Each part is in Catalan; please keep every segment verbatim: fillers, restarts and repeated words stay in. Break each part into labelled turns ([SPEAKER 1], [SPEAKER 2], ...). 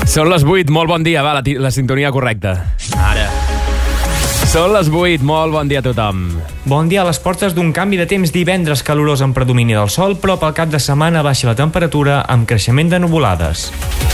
[SPEAKER 1] Són les vuit, molt bon dia, va, la, la sintonia correcta. Ara. Són les vuit, molt bon dia a tothom.
[SPEAKER 2] Bon dia a les portes d'un canvi de temps. Divendres calorós amb predomini del sol, però pel cap de setmana baixa la temperatura amb creixement de nuvolades.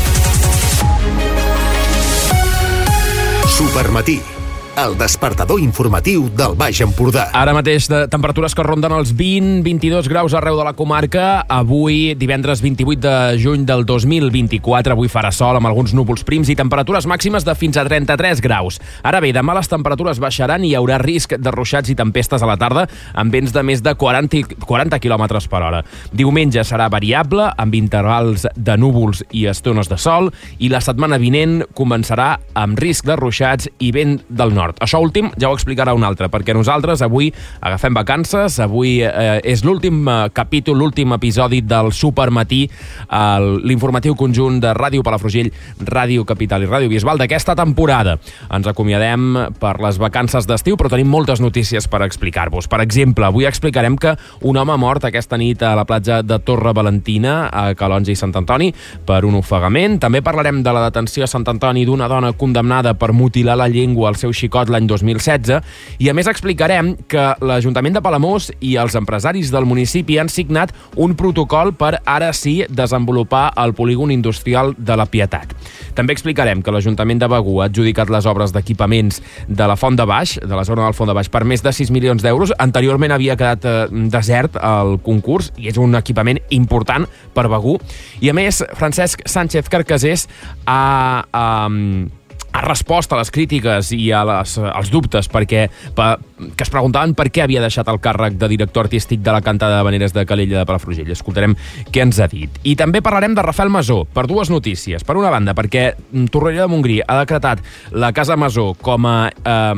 [SPEAKER 3] Supermatí, el despertador informatiu del Baix Empordà.
[SPEAKER 1] Ara mateix de temperatures que ronden els vint a vint-i-dos graus arreu de la comarca. Avui, divendres vint-i-vuit de juny del dos mil vint-i-quatre, avui farà sol amb alguns núvols prims i temperatures màximes de fins a trenta-tres graus. Ara bé, demà les temperatures baixaran i hi haurà risc de ruixats i tempestes a la tarda amb vents de més de quaranta quilòmetres per hora. Diumenge serà variable, amb intervals de núvols i estones de sol, i la setmana vinent començarà amb risc de ruixats i vent del nord. Això últim ja ho explicarà un altre, perquè nosaltres avui agafem vacances, avui eh, és l'últim eh, capítol, l'últim episodi del Supermatí, eh, l'informatiu conjunt de Ràdio Palafrugell, Ràdio Capital i Ràdio Bisbal d'aquesta temporada. Ens acomiadem per les vacances d'estiu, però tenim moltes notícies per explicar-vos. Per exemple, avui explicarem que un home ha mort aquesta nit a la platja de Torre Valentina, a Calonge i Sant Antoni, per un ofegament. També parlarem de la detenció a Sant Antoni d'una dona condemnada per mutilar la llengua al seu xicot l'any dos mil setze, i a més explicarem que l'Ajuntament de Palamós i els empresaris del municipi han signat un protocol per, ara sí, desenvolupar el polígon industrial de la Pietat. També explicarem que l'Ajuntament de Begur ha adjudicat les obres d'equipaments de la Font de Baix, de la zona del Font de Baix, per més de sis milions d'euros. Anteriorment havia quedat eh, desert el concurs i és un equipament important per Begur. I a més, Francesc Sánchez Carcasés ha... ha ha respost a les crítiques i a les, als dubtes perquè, per, que es preguntaven per què havia deixat el càrrec de director artístic de la Cantada d'Havaneres de Calella de Palafrugell. Escoltarem què ens ha dit. I també parlarem de Rafael Masó, per dues notícies. Per una banda, perquè Torroella de Montgrí ha decretat la Casa Masó com a eh,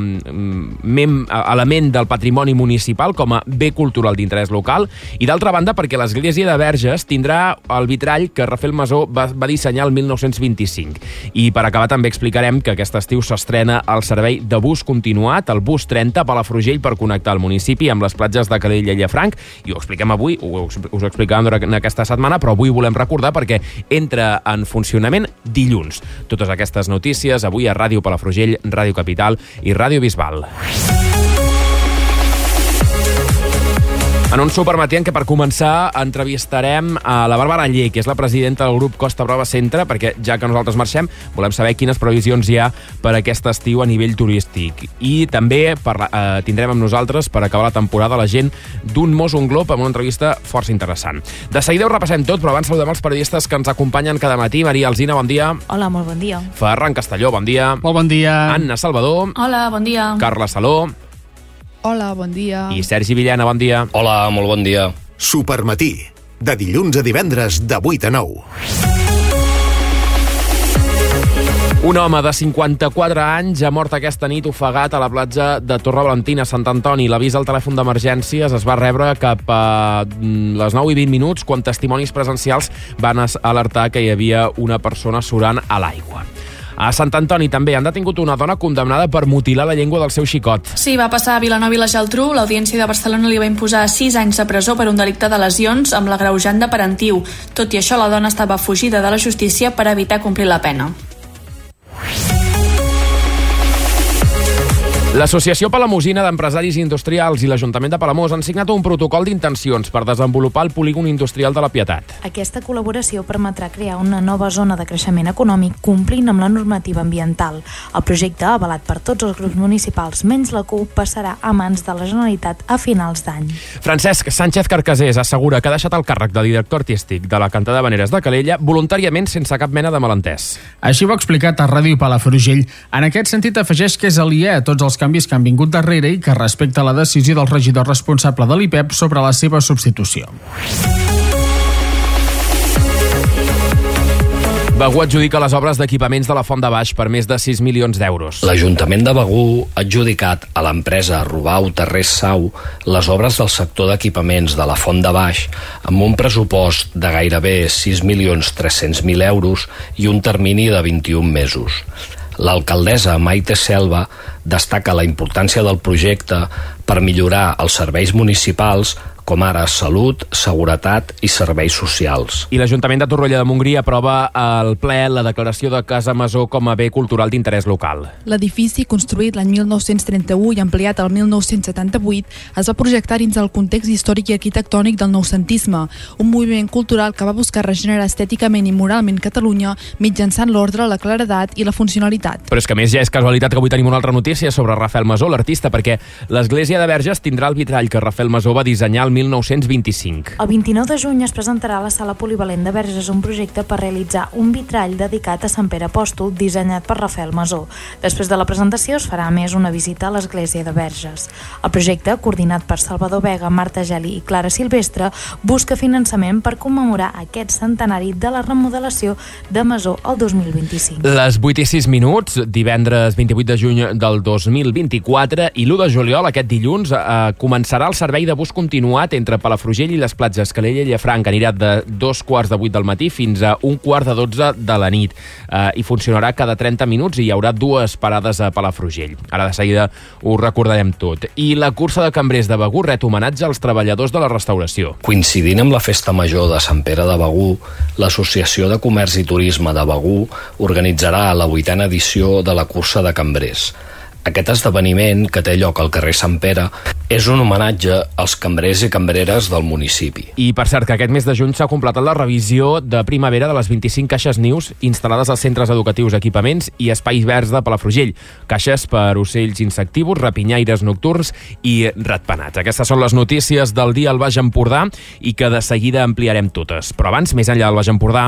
[SPEAKER 1] mem, element del patrimoni municipal, com a bé cultural d'interès local, i d'altra banda, perquè l'església de Verges tindrà el vitrall que Rafael Masó va, va dissenyar el mil nou-cents vint-i-cinc. I per acabar també explicarem que aquest estiu s'estrena el servei de bus continuat, el bus trenta a Palafrugell, per connectar el municipi amb les platges de Calella i Llafranc, i ho expliquem avui, us ho explicàvem durant aquesta setmana, però avui volem recordar perquè entra en funcionament dilluns. Totes aquestes notícies avui a Ràdio Palafrugell, Ràdio Capital i Ràdio Bisbal. En un supermatí en què, per començar, entrevistarem a la Bàrbara Aller, que és la presidenta del grup Costa Brava Centre, perquè ja que nosaltres marxem, volem saber quines previsions hi ha per aquest estiu a nivell turístic. I també parla, eh, tindrem amb nosaltres, per acabar la temporada, la gent d'un Mos un Glob, amb una entrevista força interessant. De seguida ho repassem tot, però abans saludem els periodistes que ens acompanyen cada matí. Maria Alsina, bon dia.
[SPEAKER 4] Hola, molt bon dia.
[SPEAKER 1] Ferran Castelló, bon dia.
[SPEAKER 5] Molt bon dia.
[SPEAKER 1] Anna Salvador.
[SPEAKER 4] Hola, bon dia.
[SPEAKER 1] Carla Saló.
[SPEAKER 6] Hola, bon dia.
[SPEAKER 1] I Sergi Villena, bon dia.
[SPEAKER 7] Hola, molt bon dia.
[SPEAKER 3] Supermatí, de dilluns a divendres de vuit a nou.
[SPEAKER 1] Un home de cinquanta-quatre anys ha mort aquesta nit ofegat a la platja de Torre Valentina, Sant Antoni. L'avís al telèfon d'emergències es va rebre cap a les nou i vint minuts, quan testimonis presencials van alertar que hi havia una persona surant a l'aigua. A Sant Antoni també han detingut una dona condemnada per mutilar la llengua del seu xicot.
[SPEAKER 8] Sí, va passar a Vilanova i la Geltrú. L'Audiència de Barcelona li va imposar sis anys de presó per un delicte de lesions amb l'agreujant de parentiu. Tot i això, la dona estava fugida de la justícia per evitar complir la pena.
[SPEAKER 1] L'Associació Palamosina d'Empresaris Industrials i l'Ajuntament de Palamós han signat un protocol d'intencions per desenvolupar el polígon industrial de la Pietat.
[SPEAKER 4] Aquesta col·laboració permetrà crear una nova zona de creixement econòmic complint amb la normativa ambiental. El projecte, avalat per tots els grups municipals menys la C U P, passarà a mans de la Generalitat a finals d'any.
[SPEAKER 1] Francesc Sánchez Carcasés assegura que ha deixat el càrrec de director artístic de la Cantada d'Havaneres de Calella voluntàriament sense cap mena de malentès.
[SPEAKER 5] Així ho ha explicat a Ràdio Palafrugell. En aquest sentit, afegeix que és aliè a tots els canvis que han vingut darrere i que respecta la decisió del regidor responsable de l'I P E P sobre la seva substitució.
[SPEAKER 1] Begur adjudica les obres d'equipaments de la Font de Baix per més de sis milions d'euros.
[SPEAKER 7] L'Ajuntament de Begur ha adjudicat a l'empresa Rubau Terrés Sau les obres del sector d'equipaments de la Font de Baix amb un pressupost de gairebé sis milions tres-cents mil euros i un termini de vint-i-un mesos. L'alcaldessa Maite Selva destaca la importància del projecte per millorar els serveis municipals com ara salut, seguretat i serveis socials.
[SPEAKER 1] I l'Ajuntament de Torroella de Montgrí aprova al ple la declaració de Casa Masó com a bé cultural d'interès local.
[SPEAKER 6] L'edifici, construït l'any mil nou-cents trenta-u i ampliat el mil nou-cents setanta-vuit, es va projectar dins el context històric i arquitectònic del noucentisme, un moviment cultural que va buscar regenerar estèticament i moralment Catalunya mitjançant l'ordre, la claredat i la funcionalitat.
[SPEAKER 1] Però és que a més ja és casualitat que avui tenim una altra notícia sobre Rafael Masó, l'artista, perquè l'església de Verges tindrà el vitrall que Rafael Masó va dissenyar el mil nou-cents vint-i-cinc.
[SPEAKER 4] El vint-i-nou de juny es presentarà a la Sala Polivalent de Verges un projecte per realitzar un vitrall dedicat a Sant Pere Apòstol dissenyat per Rafael Masó. Després de la presentació es farà a més una visita a l'església de Verges. El projecte, coordinat per Salvador Vega, Marta Geli i Clara Silvestre, busca finançament per commemorar aquest centenari de la remodelació de Masó el dos mil vint-i-cinc.
[SPEAKER 1] Les vuit i sis minuts, divendres vint-i-vuit de juny del dos mil vint-i-quatre i l'u de juliol, aquest dilluns, eh, començarà el servei de bus continuat entre Palafrugell i les platges Calella i Llafranc. Anirà de dos quarts de vuit del matí fins a un quart de dotze de la nit eh, i funcionarà cada trenta minuts i hi haurà dues parades a Palafrugell. Ara de seguida ho recordarem tot. I la cursa de cambrers de Begur ret homenatge als treballadors de la restauració.
[SPEAKER 7] Coincidint amb la Festa Major de Sant Pere de Begur, l'Associació de Comerç i Turisme de Begur organitzarà la vuitena edició de la cursa de cambrers. Aquest esdeveniment, que té lloc al carrer Sant Pere, és un homenatge als cambrers i cambreres del municipi.
[SPEAKER 1] I per cert que aquest mes de juny s'ha completat la revisió de primavera de les vint-i-cinc caixes nius instal·lades als centres educatius, equipaments i espais verds de Palafrugell. Caixes per ocells insectívors, rapinyaires nocturns i ratpenats. Aquestes són les notícies del dia al Baix Empordà i que de seguida ampliarem totes. Però abans, més enllà del Baix Empordà...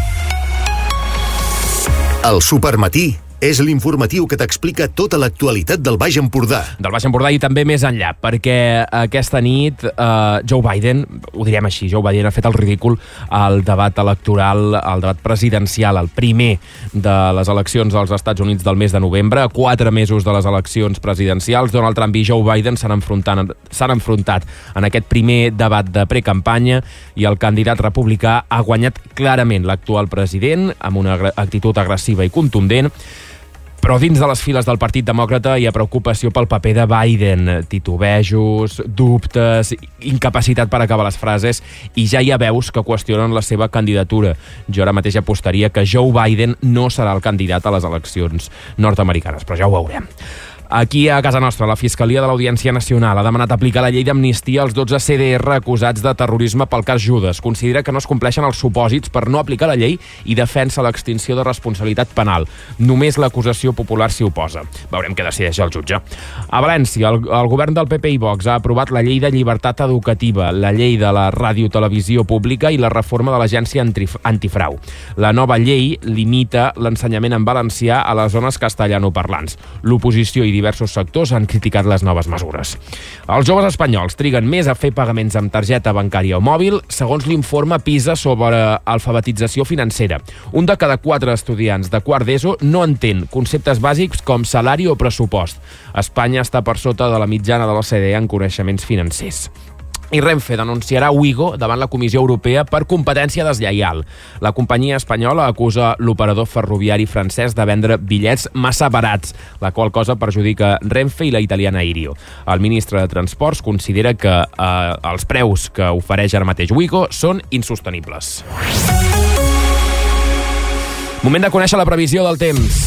[SPEAKER 3] El Supermatí és l'informatiu que t'explica tota l'actualitat del Baix Empordà.
[SPEAKER 1] Del Baix Empordà i també més enllà, perquè aquesta nit eh, Joe Biden, ho direm així, Joe Biden ha fet el ridícul al debat electoral, al debat presidencial, el primer de les eleccions als Estats Units del mes de novembre. A quatre mesos de les eleccions presidencials, Donald Trump i Joe Biden s'han enfrontat, s'han enfrontat en aquest primer debat de precampanya i el candidat republicà ha guanyat clarament l'actual president amb una actitud agressiva i contundent. Però dins de les files del Partit Demòcrata hi ha preocupació pel paper de Biden, titubejos, dubtes, incapacitat per acabar les frases i ja hi ha veus que qüestionen la seva candidatura. Jo ara mateix apostaria que Joe Biden no serà el candidat a les eleccions nord-americanes, però ja ho veurem. Aquí a casa nostra, la Fiscalia de l'Audiència Nacional ha demanat aplicar la llei d'amnistia als dotze C D R acusats de terrorisme pel cas Judes. Considera que no es compleixen els supòsits per no aplicar la llei i defensa l'extinció de responsabilitat penal. Només l'acusació popular s'hi oposa. Veurem què decideix el jutge. A València, el, el govern del P P i Vox ha aprovat la llei de llibertat educativa, la llei de la radiotelevisió pública i la reforma de l'agència antifrau. La nova llei limita l'ensenyament en valencià a les zones castellanoparlants. L'oposició i diversos sectors han criticat les noves mesures. Els joves espanyols triguen més a fer pagaments amb targeta bancària o mòbil, segons l'informe PISA sobre alfabetització financera. Un de cada quatre estudiants de quart d'ESO no entén conceptes bàsics com salari o pressupost. Espanya està per sota de la mitjana de l'O C D E en coneixements financers. I Renfe denunciarà Ouigo davant la Comissió Europea per competència deslleial. La companyia espanyola acusa l'operador ferroviari francès de vendre bitllets massa barats, la qual cosa perjudica Renfe i la italiana Irio. El ministre de Transports considera que eh, els preus que ofereix ara mateix Ouigo són insostenibles. Moment de conèixer la previsió del temps.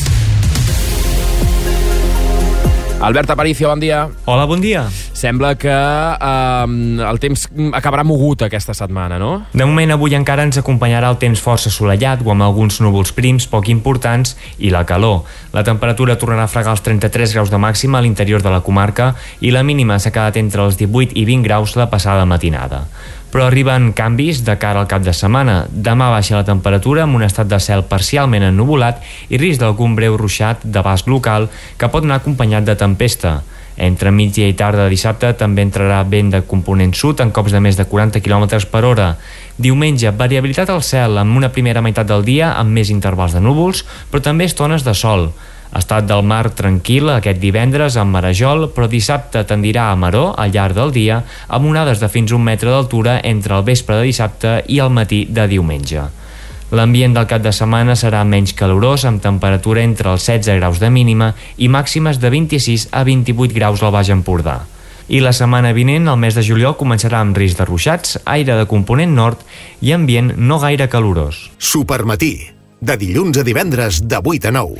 [SPEAKER 1] Albert Aparicio, bon dia.
[SPEAKER 2] Hola, bon dia.
[SPEAKER 1] Sembla que eh, el temps acabarà mogut aquesta setmana, no?
[SPEAKER 2] De moment, avui encara ens acompanyarà el temps força assolellat o amb alguns núvols prims poc importants i la calor. La temperatura tornarà a fregar els trenta-tres graus de màxima a l'interior de la comarca i la mínima s'ha quedat entre els divuit i vint graus la passada matinada. Però arriben canvis de cara al cap de setmana. Demà baixa la temperatura amb un estat de cel parcialment ennuvolat i risc d'algun breu ruixat d'abast local que pot anar acompanyat de tempesta. Entre migdia i tarda de dissabte també entrarà vent de component sud en cops de més de quaranta quilòmetres per hora. Diumenge, variabilitat al cel amb una primera meitat del dia amb més intervals de núvols, però també estones de sol. Estat del mar tranquil aquest divendres amb marejol, però dissabte tendirà a maror al llarg del dia amb onades de fins un metre d'altura entre el vespre de dissabte i el matí de diumenge. L'ambient del cap de setmana serà menys calorós, amb temperatura entre els setze graus de mínima i màximes de vint-i-sis a vint-i-vuit graus al Baix Empordà. I la setmana vinent, el mes de juliol, començarà amb risc de ruixats, aire de component nord i ambient no gaire calorós.
[SPEAKER 3] Supermatí, de dilluns a divendres de vuit a nou.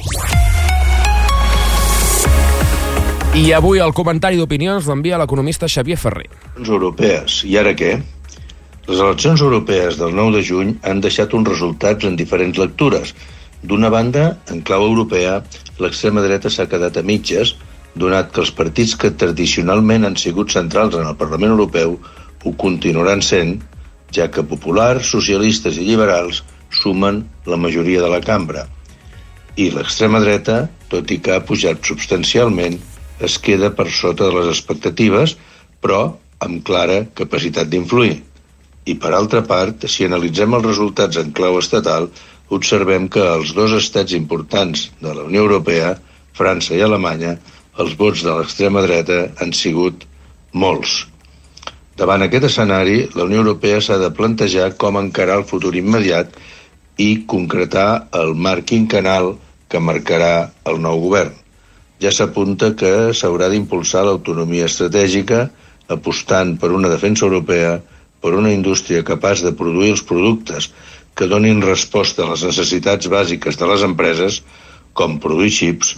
[SPEAKER 1] I avui el comentari d'opinions l'envia l'economista Xavier Ferrer.
[SPEAKER 9] Europees. I ara què? Les eleccions europees del nou de juny han deixat uns resultats en diferents lectures. D'una banda, en clau europea, l'extrema dreta s'ha quedat a mitges, donat que els partits que tradicionalment han sigut centrals en el Parlament Europeu ho continuaran sent, ja que populars, socialistes i liberals sumen la majoria de la cambra. I l'extrema dreta, tot i que ha pujat substancialment, es queda per sota de les expectatives, però amb clara capacitat d'influir. I per altra part, si analitzem els resultats en clau estatal, observem que els dos estats importants de la Unió Europea, França i Alemanya, els vots de l'extrema dreta han sigut molts. Davant aquest escenari, la Unió Europea s'ha de plantejar com encarar el futur immediat i concretar el marc quinquennal que marcarà el nou govern. Ja s'apunta que s'haurà d'impulsar l'autonomia estratègica, apostant per una defensa europea, per una indústria capaç de produir els productes que donin resposta a les necessitats bàsiques de les empreses, com produir xips,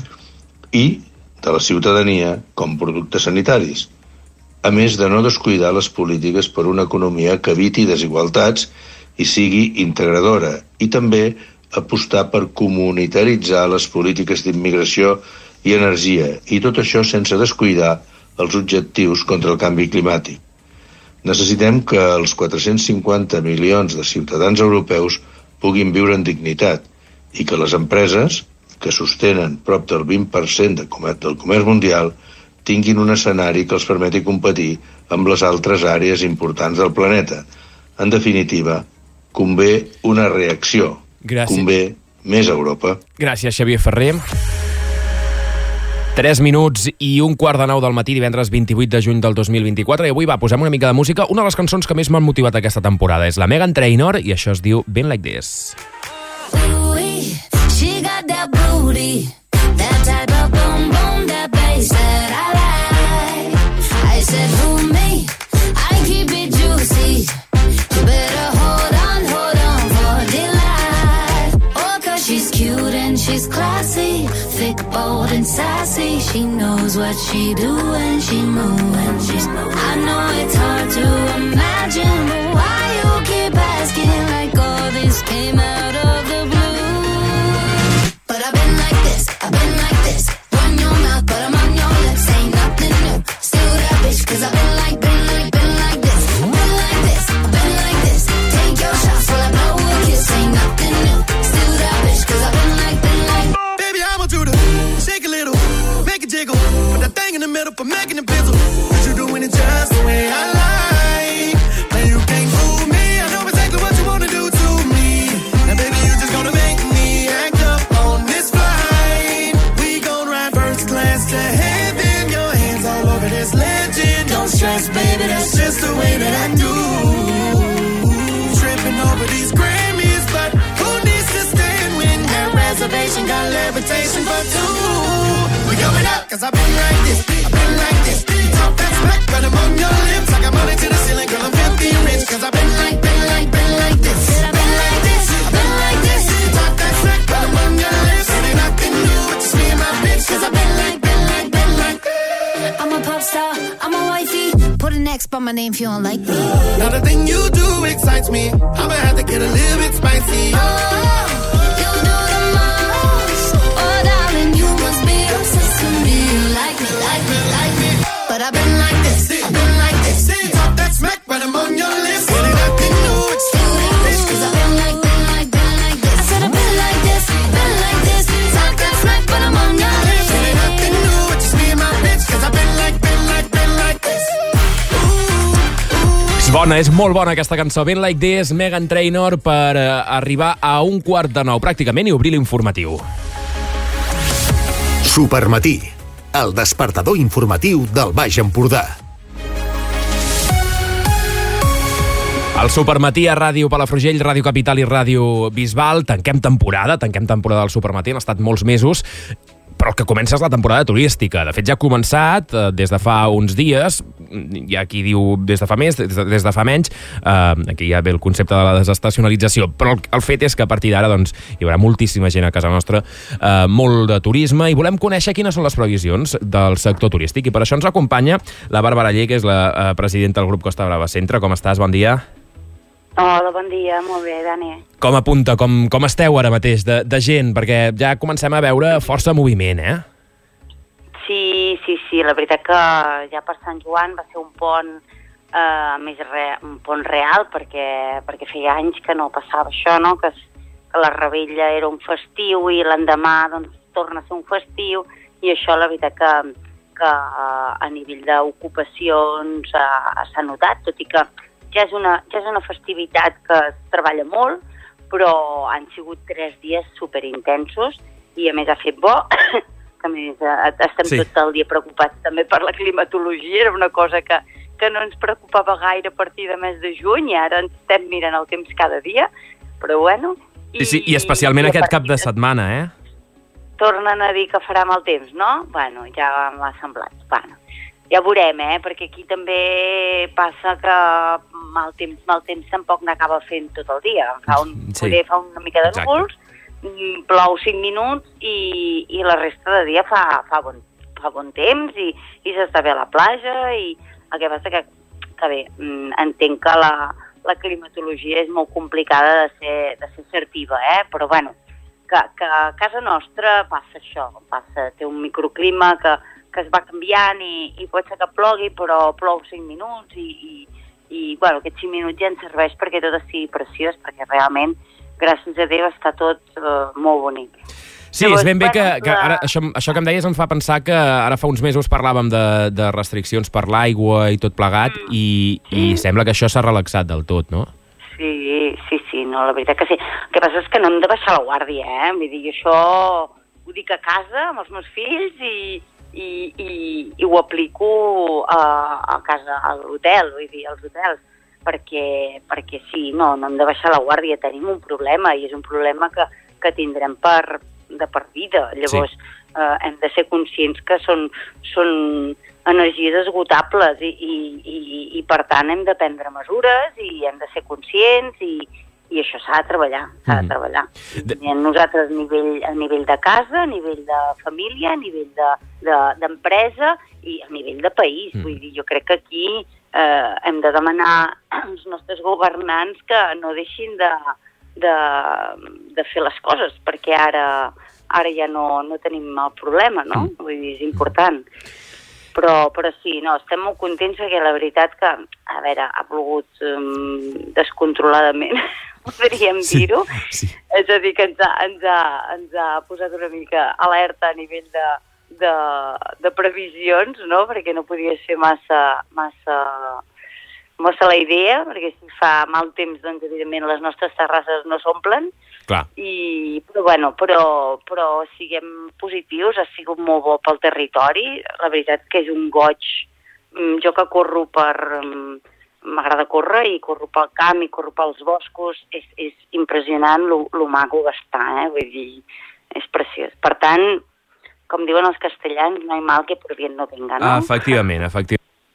[SPEAKER 9] i de la ciutadania com productes sanitaris, a més de no descuidar les polítiques per una economia que eviti desigualtats i sigui integradora, i també apostar per comunitaritzar les polítiques d'immigració i energia, i tot això sense descuidar els objectius contra el canvi climàtic. Necessitem que els quatre-cents cinquanta milions de ciutadans europeus puguin viure en dignitat i que les empreses, que sostenen prop del vint per cent del comerç mundial, tinguin un escenari que els permeti competir amb les altres àrees importants del planeta. En definitiva, convé una reacció. Gràcies. Convé més Europa.
[SPEAKER 1] Gràcies, Xavier Ferrer. Tres minuts i un quart de nou del matí, divendres vint-i-vuit de juny del dos mil vint-i-quatre, i avui va, posem una mica de música. Una de les cançons que més m'han motivat aquesta temporada és la Meghan Trainor, i això es diu Been Like This.
[SPEAKER 10] She got that booty, that type of boom boom, that bass that I like. I said, who me? I keep it juicy. You better hold on, hold on for dear life. Oh, cause she's cute and she's classy, thick, bold and sassy. She knows what she do and she moves. I know it's hard to imagine, but why you keep asking like all this came out of the blue? But I've been like this, I've been like this. Run your mouth, but I'm on your lips. Ain't nothing new, still that bitch. Cause I've been like, been like, been like this. Been like this, I've been like this. Take your shots while I blow a kiss. Ain't nothing new, still that bitch. Cause I've been like, been like.
[SPEAKER 11] Baby, I want you to shake a little, make it jiggle. Put that thing in the middle for making it fizzle. Cause you're doing it just the way I like. Man, you can't fool me. I know exactly what you wanna do to me. Now baby, you just gonna make me act up on this flight. We gon' ride first class to heaven. Your hands all over this legend. Don't stress, baby, that's just the way that I do. Tripping over these Grammys, but who needs to stand when that reservation got levitation for two? We going up, cause I've been like this, I've been like this. Talk that smack, but I'm on your lips. I got money to the ceiling, girl, I'm filthy rich. Cause I've been like, been like, been like this. I've been like this, I've been like this. Talk that smack, but I'm on your lips. It ain't nothing new, it's just me and my bitch. Cause I've been like, been like, been like.
[SPEAKER 10] I'm a pop star, I'm a wifey. Put an X by my name if you don't like me.
[SPEAKER 11] Now the thing you do excites me. I'ma have to get a little bit spicy.
[SPEAKER 10] Oh, you do the most. Oh, darling, you must be obsessed with me. You like me, like me, like me. But I've been like this, I've been like this.
[SPEAKER 11] Talk that smack, but I'm on your list. It ain't nothing new, it's still that bitch.
[SPEAKER 10] Cause I've been like, been like, been like this. I said I've been like this, been like this. Talk that smack, but I'm on your list.
[SPEAKER 11] It ain't nothing new, it's just me and my bitch. Cause I've been like, been like, been like this.
[SPEAKER 1] És bona, és molt bona aquesta cançó. Been Like This, Meghan Trainor, per eh, arribar a un quart de nou, pràcticament, i obrir l'informatiu.
[SPEAKER 3] Supermatí, el despertador informatiu del Baix Empordà.
[SPEAKER 1] El Supermatí a Ràdio Palafrugell, Ràdio Capital i Ràdio Bisbal. Tanquem temporada, tanquem temporada del Supermatí, han estat molts mesos. però el que comença és la temporada turística. De fet, ja ha començat eh, des de fa uns dies, hi ha qui diu des de fa més, des de, des de fa menys, eh, aquí ja ve el concepte de la desestacionalització, però el, el fet és que a partir d'ara doncs, hi haurà moltíssima gent a casa nostra, eh, molt de turisme, i volem conèixer quines són les previsions del sector turístic, i per això ens acompanya la Bàrbara Llei, que és la eh, presidenta del grup Costa Brava Centre. Com estàs? Bon dia.
[SPEAKER 12] Hola, bon dia. Molt bé, Dani.
[SPEAKER 1] Com apunta? Com, com esteu ara mateix de, de gent? Perquè ja comencem a veure força moviment, eh?
[SPEAKER 12] Sí, sí, sí. La veritat que ja per Sant Joan va ser un pont, eh, més re, un pont real, perquè, perquè feia anys que no passava això, no? Que, que la Rebella era un festiu i l'endemà doncs, torna a ser un festiu, i això la veritat que, que eh, a nivell d'ocupacions eh, s'ha notat, tot i que Ja és, una, ja és una festivitat que es treballa molt, però han sigut tres dies superintensos i a més ha fet bo, que a més estem sí. tot el dia preocupats també per la climatologia, era una cosa que, que no ens preocupava gaire a partir de mes de juny, i ara ens estem mirant el temps cada dia, però bueno...
[SPEAKER 1] I, sí, sí, i especialment i aquest cap de setmana, eh?
[SPEAKER 12] Tornen a dir que farà mal temps, no? Bueno, ja m'ha semblat, bueno... Ja veurem, eh? Perquè aquí també passa que mal temps, mal temps tampoc n'acaba fent tot el dia. Fa, un, sí. poder, fa una mica de núvols, plou cinc minuts i, i la resta de dia fa, fa, bon, fa bon temps i, i s'està bé a la platja. I el que passa que, que bé, entenc que la, la climatologia és molt complicada de ser, de ser assertiva, eh? Però bueno, que, que a casa nostra passa això, passa, té un microclima que que es va canviant i, i pot ser que plogui, però plou cinc minuts i, i, i bueno, aquests cinc minuts ja ens serveix perquè tot estigui preciós, perquè realment, gràcies a Déu, està tot uh, molt bonic.
[SPEAKER 1] Sí, Llavors, és ben bé que, que ara, això, això que em deies em fa pensar que ara fa uns mesos parlàvem de, de restriccions per l'aigua i tot plegat, mm. i, i sembla que això s'ha relaxat del tot, no?
[SPEAKER 12] Sí, sí, sí, no, la veritat que sí. El que passa és que no hem de baixar la guàrdia, eh? Vull dir, això ho dic a casa amb els meus fills i I, i, i ho aplico a, a casa, a l'hotel, vull dir, als hotels, perquè, perquè sí, no, no hem de baixar la guàrdia, tenim un problema i és un problema que, que tindrem per, de per vida. Llavors sí. eh, hem de ser conscients que són, són energies esgotables i, i, i, i per tant hem de prendre mesures i hem de ser conscients i I això s'ha de treballar, s'ha mm. de treballar. De... Nosaltres a nivell, a nivell de casa, a nivell de família, a nivell d'empresa de, de, i a nivell de país. Mm. Vull dir, jo crec que aquí eh, hem de demanar als nostres governants que no deixin de, de, de fer les coses, perquè ara, ara ja no, no tenim el problema, no? Mm. Vull dir, és important. Però, però sí, no, estem molt contents perquè la veritat que, a veure, ha plogut um, descontroladament, podríem sí, dir-ho. Sí. És a dir, que ens ha, ens, ha, ens ha posat una mica alerta a nivell de, de, de previsions, no? Perquè no podia ser massa, massa, massa la idea, perquè si fa mal temps, doncs, evidentment, les nostres terrasses no s'omplen.
[SPEAKER 1] Clar.
[SPEAKER 12] I, però, bueno, però, però siguem positius, ha sigut molt bo pel territori. La veritat que és un goig. Jo que corro per... M'agrada córrer i corro pel camp i corro pels boscos. És, és impressionant lo, lo maco que està, eh? Vull dir, és preciós. Per tant, com diuen els castellans, no hi mal que por bien no venga, no?
[SPEAKER 1] Efectivament, efectivament.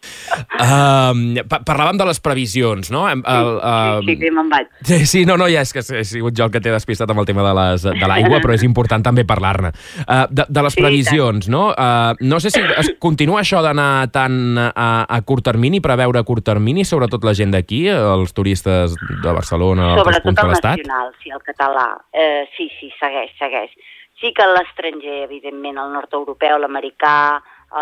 [SPEAKER 1] Uh, parlàvem de les previsions, no? El,
[SPEAKER 12] uh, sí, sí, sí, me'n vaig.
[SPEAKER 1] Sí, sí, no, no, ja és que he sigut jo el que t'he despistat amb el tema de les de l'aigua, però és important també parlar-ne. Uh, de, de les previsions, no? Uh, no sé si es continua això d'anar tant a, a curt termini, preveure a curt termini, sobretot la gent d'aquí, els turistes de Barcelona, d'altres punts de l'Estat?
[SPEAKER 12] Sobretot el nacional, sí, el català. Uh, sí, sí, segueix, segueix. Sí que l'estranger, evidentment, el nord-europeu, l'americà,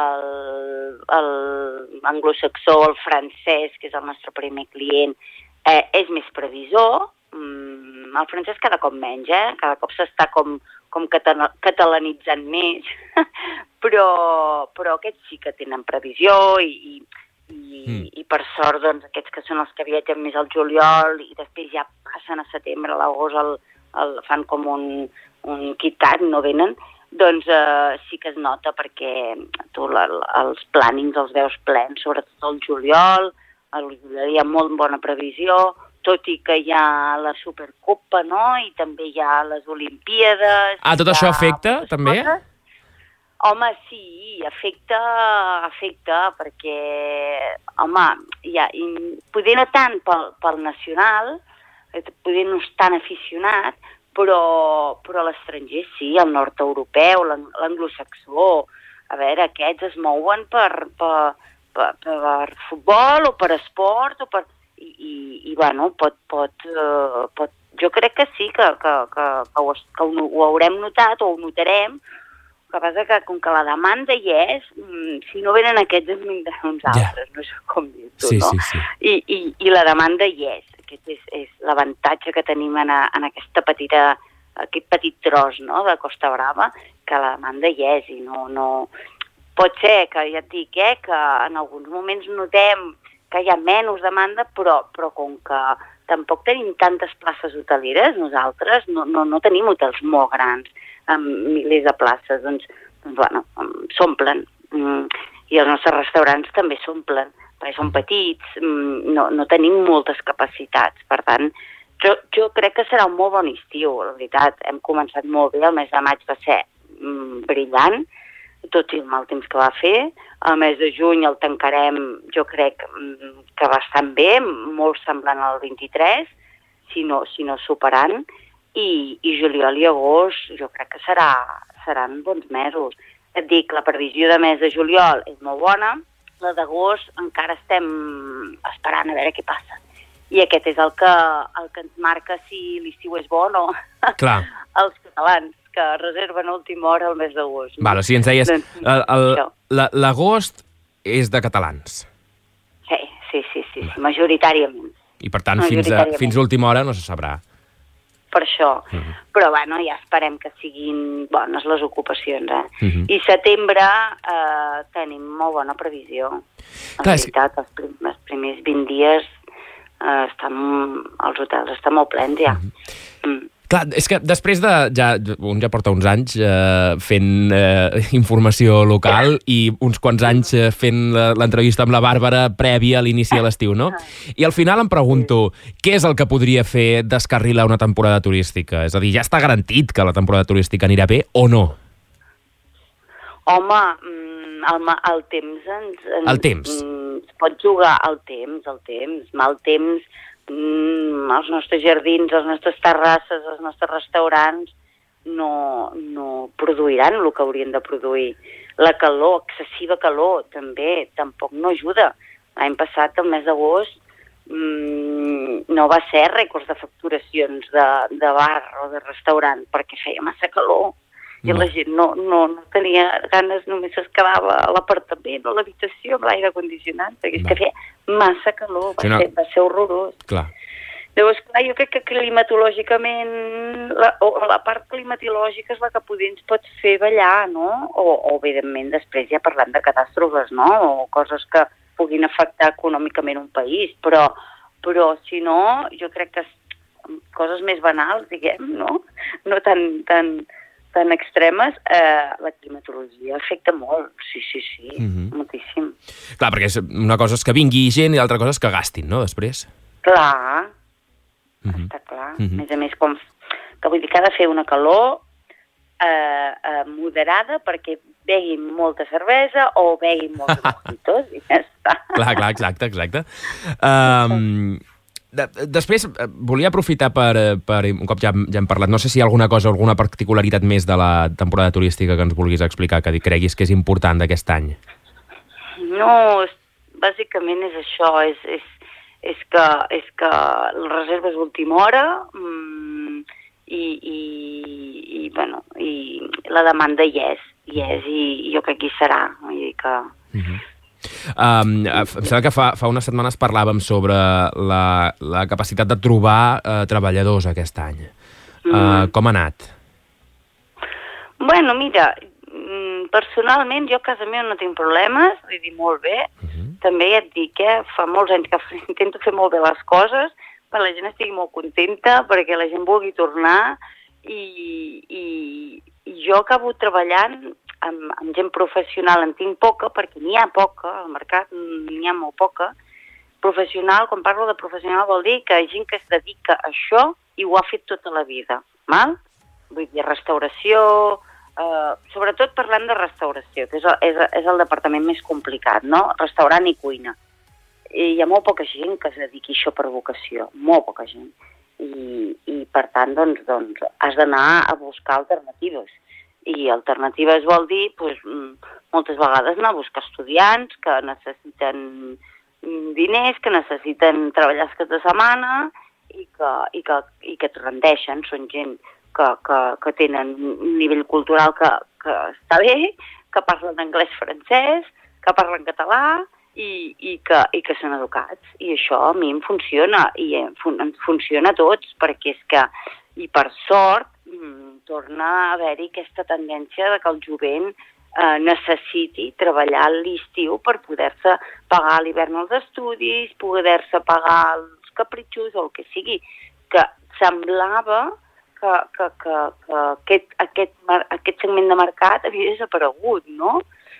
[SPEAKER 12] l'anglosaxó, el, el francès, que és el nostre primer client, eh, és més previsor. Mm, el francès cada cop menys, eh? Cada cop s'està com, com catalanitzant més, però, però aquests sí que tenen previsió i, i, mm. i per sort doncs, aquests que són els que viatgen més al juliol i després ja passen a setembre, a l'agost el, el, fan com un, un KitKat, no venen, doncs eh, sí que es nota perquè tu la, els plànings els veus plens, sobretot el juliol, al juliol hi ha molt bona previsió, tot i que hi ha la Supercopa, no?, i també hi ha les Olimpíades...
[SPEAKER 1] Ah, tot això afecta, també?
[SPEAKER 12] Coses. Home, sí, afecta, afecta, perquè, home, ja, i, poder no tant pel, pel nacional, poder no és tan aficionat, però, però l'estranger sí, el nord europeu, l'anglosaxó, a veure, aquests es mouen per, per, per, per futbol o per esport, o per, i, i, i bueno, pot, pot, uh, pot, jo crec que sí, que, que, que, que, ho, que ho, ho haurem notat o ho notarem. El que passa que, com que la demanda hi és, si no venen aquests, en vindran uns altres, yeah. No sé com dir-ho,
[SPEAKER 1] sí,
[SPEAKER 12] no?
[SPEAKER 1] Sí, sí.
[SPEAKER 12] I, i, I la demanda hi és. Aquest és, és l'avantatge que tenim en, a, en aquesta petita, aquest petit tros, no?, de Costa Brava, que la demanda hi és i no... no... Pot ser que, ja et dic, eh, que en alguns moments notem que hi ha menys demanda, però, però com que tampoc tenim tantes places hoteleres, nosaltres no, no, no tenim hotels molt grans, amb milers de places, doncs, doncs bueno, s'omplen. Mm, I els nostres restaurants també s'omplen, perquè són petits, mm, no, no tenim moltes capacitats. Per tant, jo, jo crec que serà un molt bon estiu, la veritat. Hem començat molt bé, el mes de maig va ser mm, brillant, tot i el mal temps que va fer. El mes de juny el tancarem, jo crec mm, que bastant bé, molt semblant al vint-i-tres, si no, si no superant. I, i juliol i agost jo crec que serà, seran bons mesos. Et dic, la previsió de mes de juliol és molt bona, la d'agost encara estem esperant a veure què passa. I aquest és el que, el que ens marca si l'estiu és bon o no.
[SPEAKER 1] Clar.
[SPEAKER 12] Els catalans, que reserven a última hora el mes d'agost.
[SPEAKER 1] No? Val, o sigui, ens deies, doncs, l'agost és de catalans.
[SPEAKER 12] Sí, sí, sí, sí, sí majoritàriament.
[SPEAKER 1] I per tant, fins a, fins a última hora no se sabrà.
[SPEAKER 12] Per això. Uh
[SPEAKER 1] Mhm.
[SPEAKER 12] -huh. Però, bueno, ja esperem que siguin bones les ocupacions, eh?
[SPEAKER 1] Uh -huh.
[SPEAKER 12] I setembre eh, tenim molt bona previsió. En
[SPEAKER 1] Clar,
[SPEAKER 12] veritat, els, prim, els primers vint dies eh, estan, els hotels estan molt plens, ja. Uh -huh. mm.
[SPEAKER 1] Clar, és que després de... Ja, un ja porta uns anys eh, fent eh, informació local i uns quants anys eh, fent l'entrevista amb la Bàrbara prèvia a l'inici de l'estiu, no? I al final em pregunto, què és el que podria fer descarrilar una temporada turística? És a dir, ja està garantit que la temporada turística anirà bé o no?
[SPEAKER 12] Home, el, el temps ens... ens
[SPEAKER 1] el temps?
[SPEAKER 12] Es pot jugar al temps, el temps. Mal temps... Mm, els nostres jardins, les nostres terrasses, els nostres restaurants no, no produiran el que haurien de produir. La calor, excessiva calor, també, tampoc no ajuda. L'any passat, el mes d'agost, mm, no va ser rècords de facturacions de, de bar o de restaurant, perquè feia massa calor. I no. La gent no, no, no tenia ganes, només es quedava a l'apartament o a l'habitació amb l'aire condicionat, perquè és que feia massa calor, va, sí, no. ser, va ser horrorós.
[SPEAKER 1] Clar.
[SPEAKER 12] Llavors, clar, jo crec que climatològicament, la, o la part climatològica és la que poder ens pot fer ballar, no? O, o evidentment, després ja parlant de catàstrofes, no? O coses que puguin afectar econòmicament un país, però, però si no, jo crec que coses més banals, diguem, no? No tan... tan tan extremes, eh, la climatologia afecta molt, sí, sí, sí, mm-hmm. moltíssim.
[SPEAKER 1] Clar, perquè una cosa és que vingui gent i l'altra cosa és que gastin, no?, després.
[SPEAKER 12] Clar, mm-hmm. està clar. Mm-hmm. A més a més, com, que vull dir que ha de fer una calor eh, eh, moderada perquè beguin molta cervesa o beguin molts mojitos i ja està.
[SPEAKER 1] Clar, clar, exacte, exacte. Um, De, després, volia aprofitar per, per, un cop ja, ja hem parlat, no sé si hi ha alguna cosa, alguna particularitat més de la temporada turística que ens vulguis explicar, que creguis que és important d'aquest any.
[SPEAKER 12] No, bàsicament és això, és, és, és, que, és que la reserva és última hora mmm, i, i, i, bueno, i la demanda hi és, hi és i, i jo crec que hi serà. Vull dir que...
[SPEAKER 1] Uh-huh. Um, em sembla que fa, fa unes setmanes parlàvem sobre la, la capacitat de trobar uh, treballadors aquest any. Uh, mm. Com ha anat?
[SPEAKER 12] Bueno, mira, personalment jo a casa meva no tinc problemes, vull dir, molt bé. Uh-huh. També ja et dic, eh, fa molts anys que intento fer molt bé les coses, perquè la gent estigui molt contenta, perquè la gent vulgui tornar, i, i, i jo acabo treballant amb, amb gent professional, en tinc poca, perquè n'hi ha poca, al mercat n'hi ha molt poca. Professional, quan parlo de professional vol dir que hi ha gent que es dedica a això i ho ha fet tota la vida, val? Vull dir, restauració, Uh, sobretot parlant de restauració, que és el, és, és el departament més complicat, no? Restaurant i cuina. I hi ha molt poca gent que es dediqui a això per vocació, molt poca gent. I, i per tant, doncs, doncs, has d'anar a buscar alternatives. I alternatives vol dir, doncs, moltes vegades anar a buscar estudiants que necessiten diners, que necessiten treballar els caps de setmana i que, i que, i que et rendeixen. Són gent Que, que, que tenen un nivell cultural que, que està bé, que parlen anglès, francès, que parlen català i, i, que, i que són educats. I això a mi em funciona, i ens funciona a tots, perquè és que, i per sort, torna a haver-hi aquesta tendència de que el jovent eh, necessiti treballar a l'estiu per poder-se pagar a l'hivern els estudis, poder-se pagar els capritxos o el que sigui, que semblava que, que, que, que aquest, aquest, aquest segment de mercat havia desaparegut, no?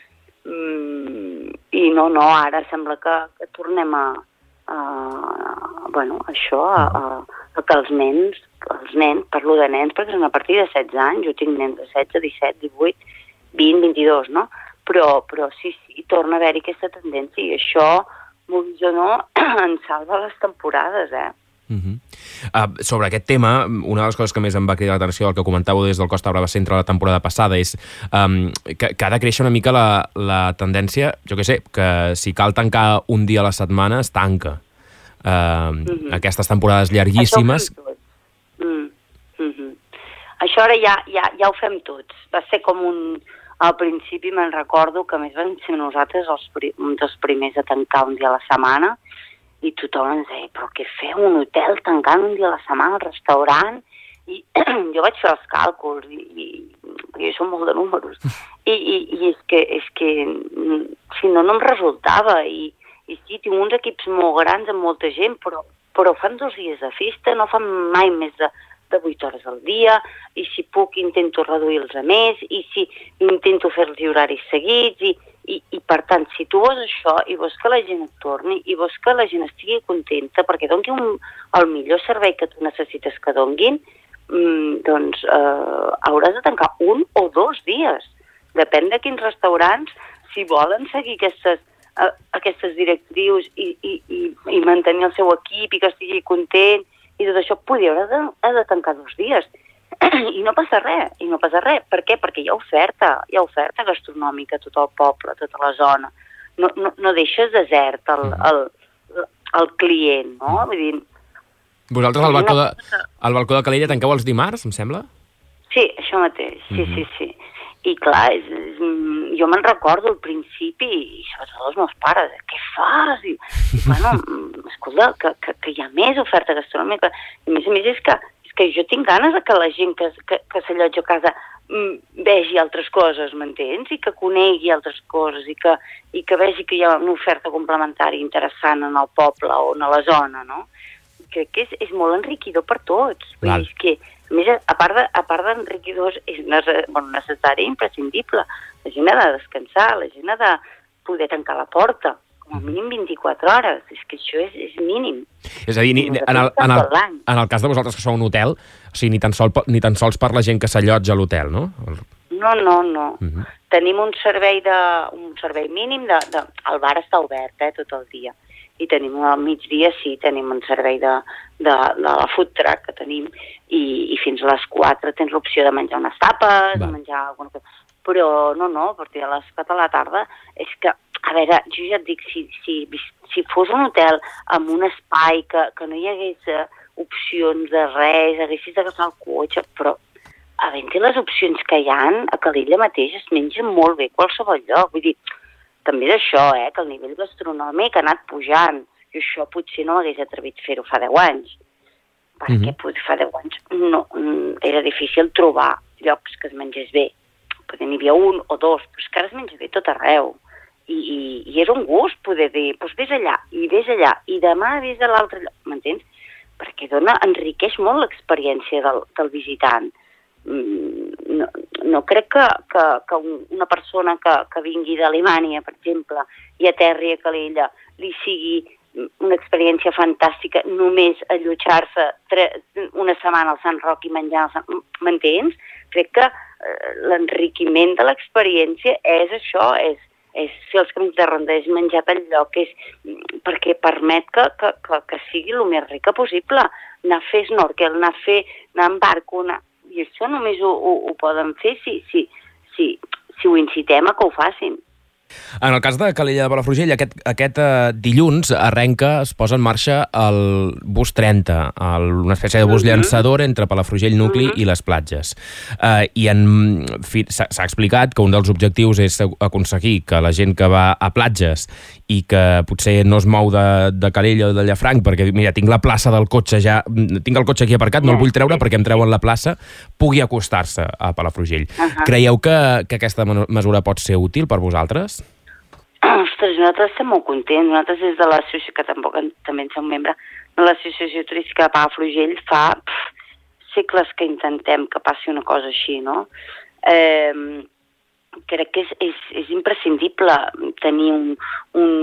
[SPEAKER 12] Mm, I no, no, ara sembla que, que tornem a, a, bueno, això, a, a, a que els nens, els nens, parlo de nens perquè són a partir de setze anys, jo tinc nens de setze, disset, divuit, vint, vint-i-dos, no? Però, però sí, sí, torna a haver-hi aquesta tendència i això, vulguis o no, ens salva les temporades, eh?
[SPEAKER 1] Uh-huh. Uh, sobre aquest tema, una de les coses que més em va cridar l'atenció del que comentàveu des del Costa Brava Centre la temporada passada és um, que, que ha de créixer una mica la, la tendència, jo què sé, que si cal tancar un dia a la setmana es tanca. Uh, mm-hmm. Aquestes temporades llarguíssimes...
[SPEAKER 12] Això ho fem tots. Mm. Mm-hmm. Això ara ja, ja, ja ho fem tots. Va ser com un... Al principi me'n recordo que més vam ser nosaltres els, un dels primers a tancar un dia a la setmana i tothom ens deia, però què feu, un hotel tancant un dia a la setmana, al restaurant? I jo vaig fer els càlculs, i, i, i jo som molt de números, i, i, i és, que, és que si no, no em resultava, i, i sí, tinc uns equips molt grans amb molta gent, però, però fan dos dies de festa, no fan mai més de, de vuit hores al dia, i si puc intento reduir-los a més, i si intento fer-los horaris seguits, i I, i per tant, si tu vols això i vols que la gent et torni i vols que la gent estigui contenta perquè doni un, el millor servei que tu necessites que donguin, mmm, doncs eh, hauràs de tancar un o dos dies. Depèn de quins restaurants, si volen seguir aquestes, eh, aquestes directrius i, i, i, i mantenir el seu equip i que estigui content i tot això, potser haurà de, ha de tancar dos dies. I no passa res, i no passa res. Per què? Perquè hi ha oferta, hi ha oferta gastronòmica a tot el poble, a tota la zona. No, no, no deixes desert el, el, el client, no? Vull dir...
[SPEAKER 1] Vosaltres al balcó, de, al balcó de Calella tanqueu els dimarts, em sembla?
[SPEAKER 12] Sí, això mateix, sí, mm-hmm. sí, sí. I clar, és, és, jo me'n recordo al principi, i sobretot els meus pares, què fas? I, i bueno, escolta, que, que, que hi ha més oferta gastronòmica. I a més a més és que que jo tinc ganes de que la gent que, que, que s'allotja a casa mm, vegi altres coses, m'entens? I que conegui altres coses i que, i que vegi que hi ha una oferta complementària interessant en el poble o en la zona, no? Crec que és, és molt enriquidor per tots. Vull dir, que, a més, a part, de, a part d'enriquidor, és necess, bueno, necessari i imprescindible. La gent ha de descansar, la gent ha de poder tancar la porta, com a mínim vint-i-quatre hores. És que això és, és mínim.
[SPEAKER 1] És a dir, ni, en, el, en, el, en el cas de vosaltres que sou un hotel, o sigui, ni tan, sol, ni tan sols per la gent que s'allotja a l'hotel, no?
[SPEAKER 12] No, no, no.
[SPEAKER 1] Uh-huh.
[SPEAKER 12] Tenim un servei de un servei mínim, de, de, el bar està obert, eh, tot el dia. I tenim al migdia, sí, tenim un servei de, de, de la food truck que tenim, i, i fins a les quatre tens l'opció de menjar unes tapes, de menjar alguna cosa. Però no, no, a partir de les quatre de la tarda, és que, a veure, jo ja et dic, si, si, si fos un hotel amb un espai que, que no hi hagués uh, opcions de res, haguessis d'agafar el cotxe, però havent-hi les opcions que hi ha, a Calella mateix es menja molt bé qualsevol lloc. Vull dir, també és això, eh, que el nivell gastronòmic ha anat pujant. Jo això potser no m'hagués atrevit a fer-ho fa deu anys, perquè mm-hmm. potser fa deu anys no, era difícil trobar llocs que es mengés bé. Potser n'hi havia un o dos, però és que ara es menja bé tot arreu. I, i, i és un gust poder dir, doncs vés allà, i vés allà, i demà vés a l'altre lloc, m'entens? Perquè dona, enriqueix molt l'experiència del, del visitant. No, no crec que, que, que una persona que, que vingui d'Alemanya, per exemple, i aterri a Calella, li sigui una experiència fantàstica només allotjar-se tre, una setmana al Sant Roc i menjar al Sant... M'entens? Crec que l'enriquiment de l'experiència és això, és, és fer els camins de ronda, és menjar al lloc, és, perquè permet que, que, que, que sigui el més rica possible. Anar a fer snorkel, anar a fer, anar en barco, anar... i això només ho, ho, ho poden fer si, si, si, si ho incitem a que ho facin.
[SPEAKER 1] En el cas de Calella de Palafrugell, aquest, aquest uh, dilluns arrenca, es posa en marxa el bus trenta, el, una espècie de bus llançador entre Palafrugell nucli i les platges. Uh, I s'ha explicat que un dels objectius és aconseguir que la gent que va a platges i que potser no es mou de, de Calella o de Llafranc, perquè mira, tinc la plaça del cotxe ja, tinc el cotxe aquí aparcat, no el vull treure perquè em treuen la plaça, pugui acostar-se a Palafrugell. Uh-huh. Creieu que, que aquesta mesura pot ser útil per vosaltres?
[SPEAKER 12] Ostres, nosaltres estem molt contents. Nosaltres des de l'associació, que tampoc també en som membre, de l'Associació Turística de Palafrugell fa pff, segles que intentem que passi una cosa així, no? Eh, crec que és, és, és imprescindible tenir un, un,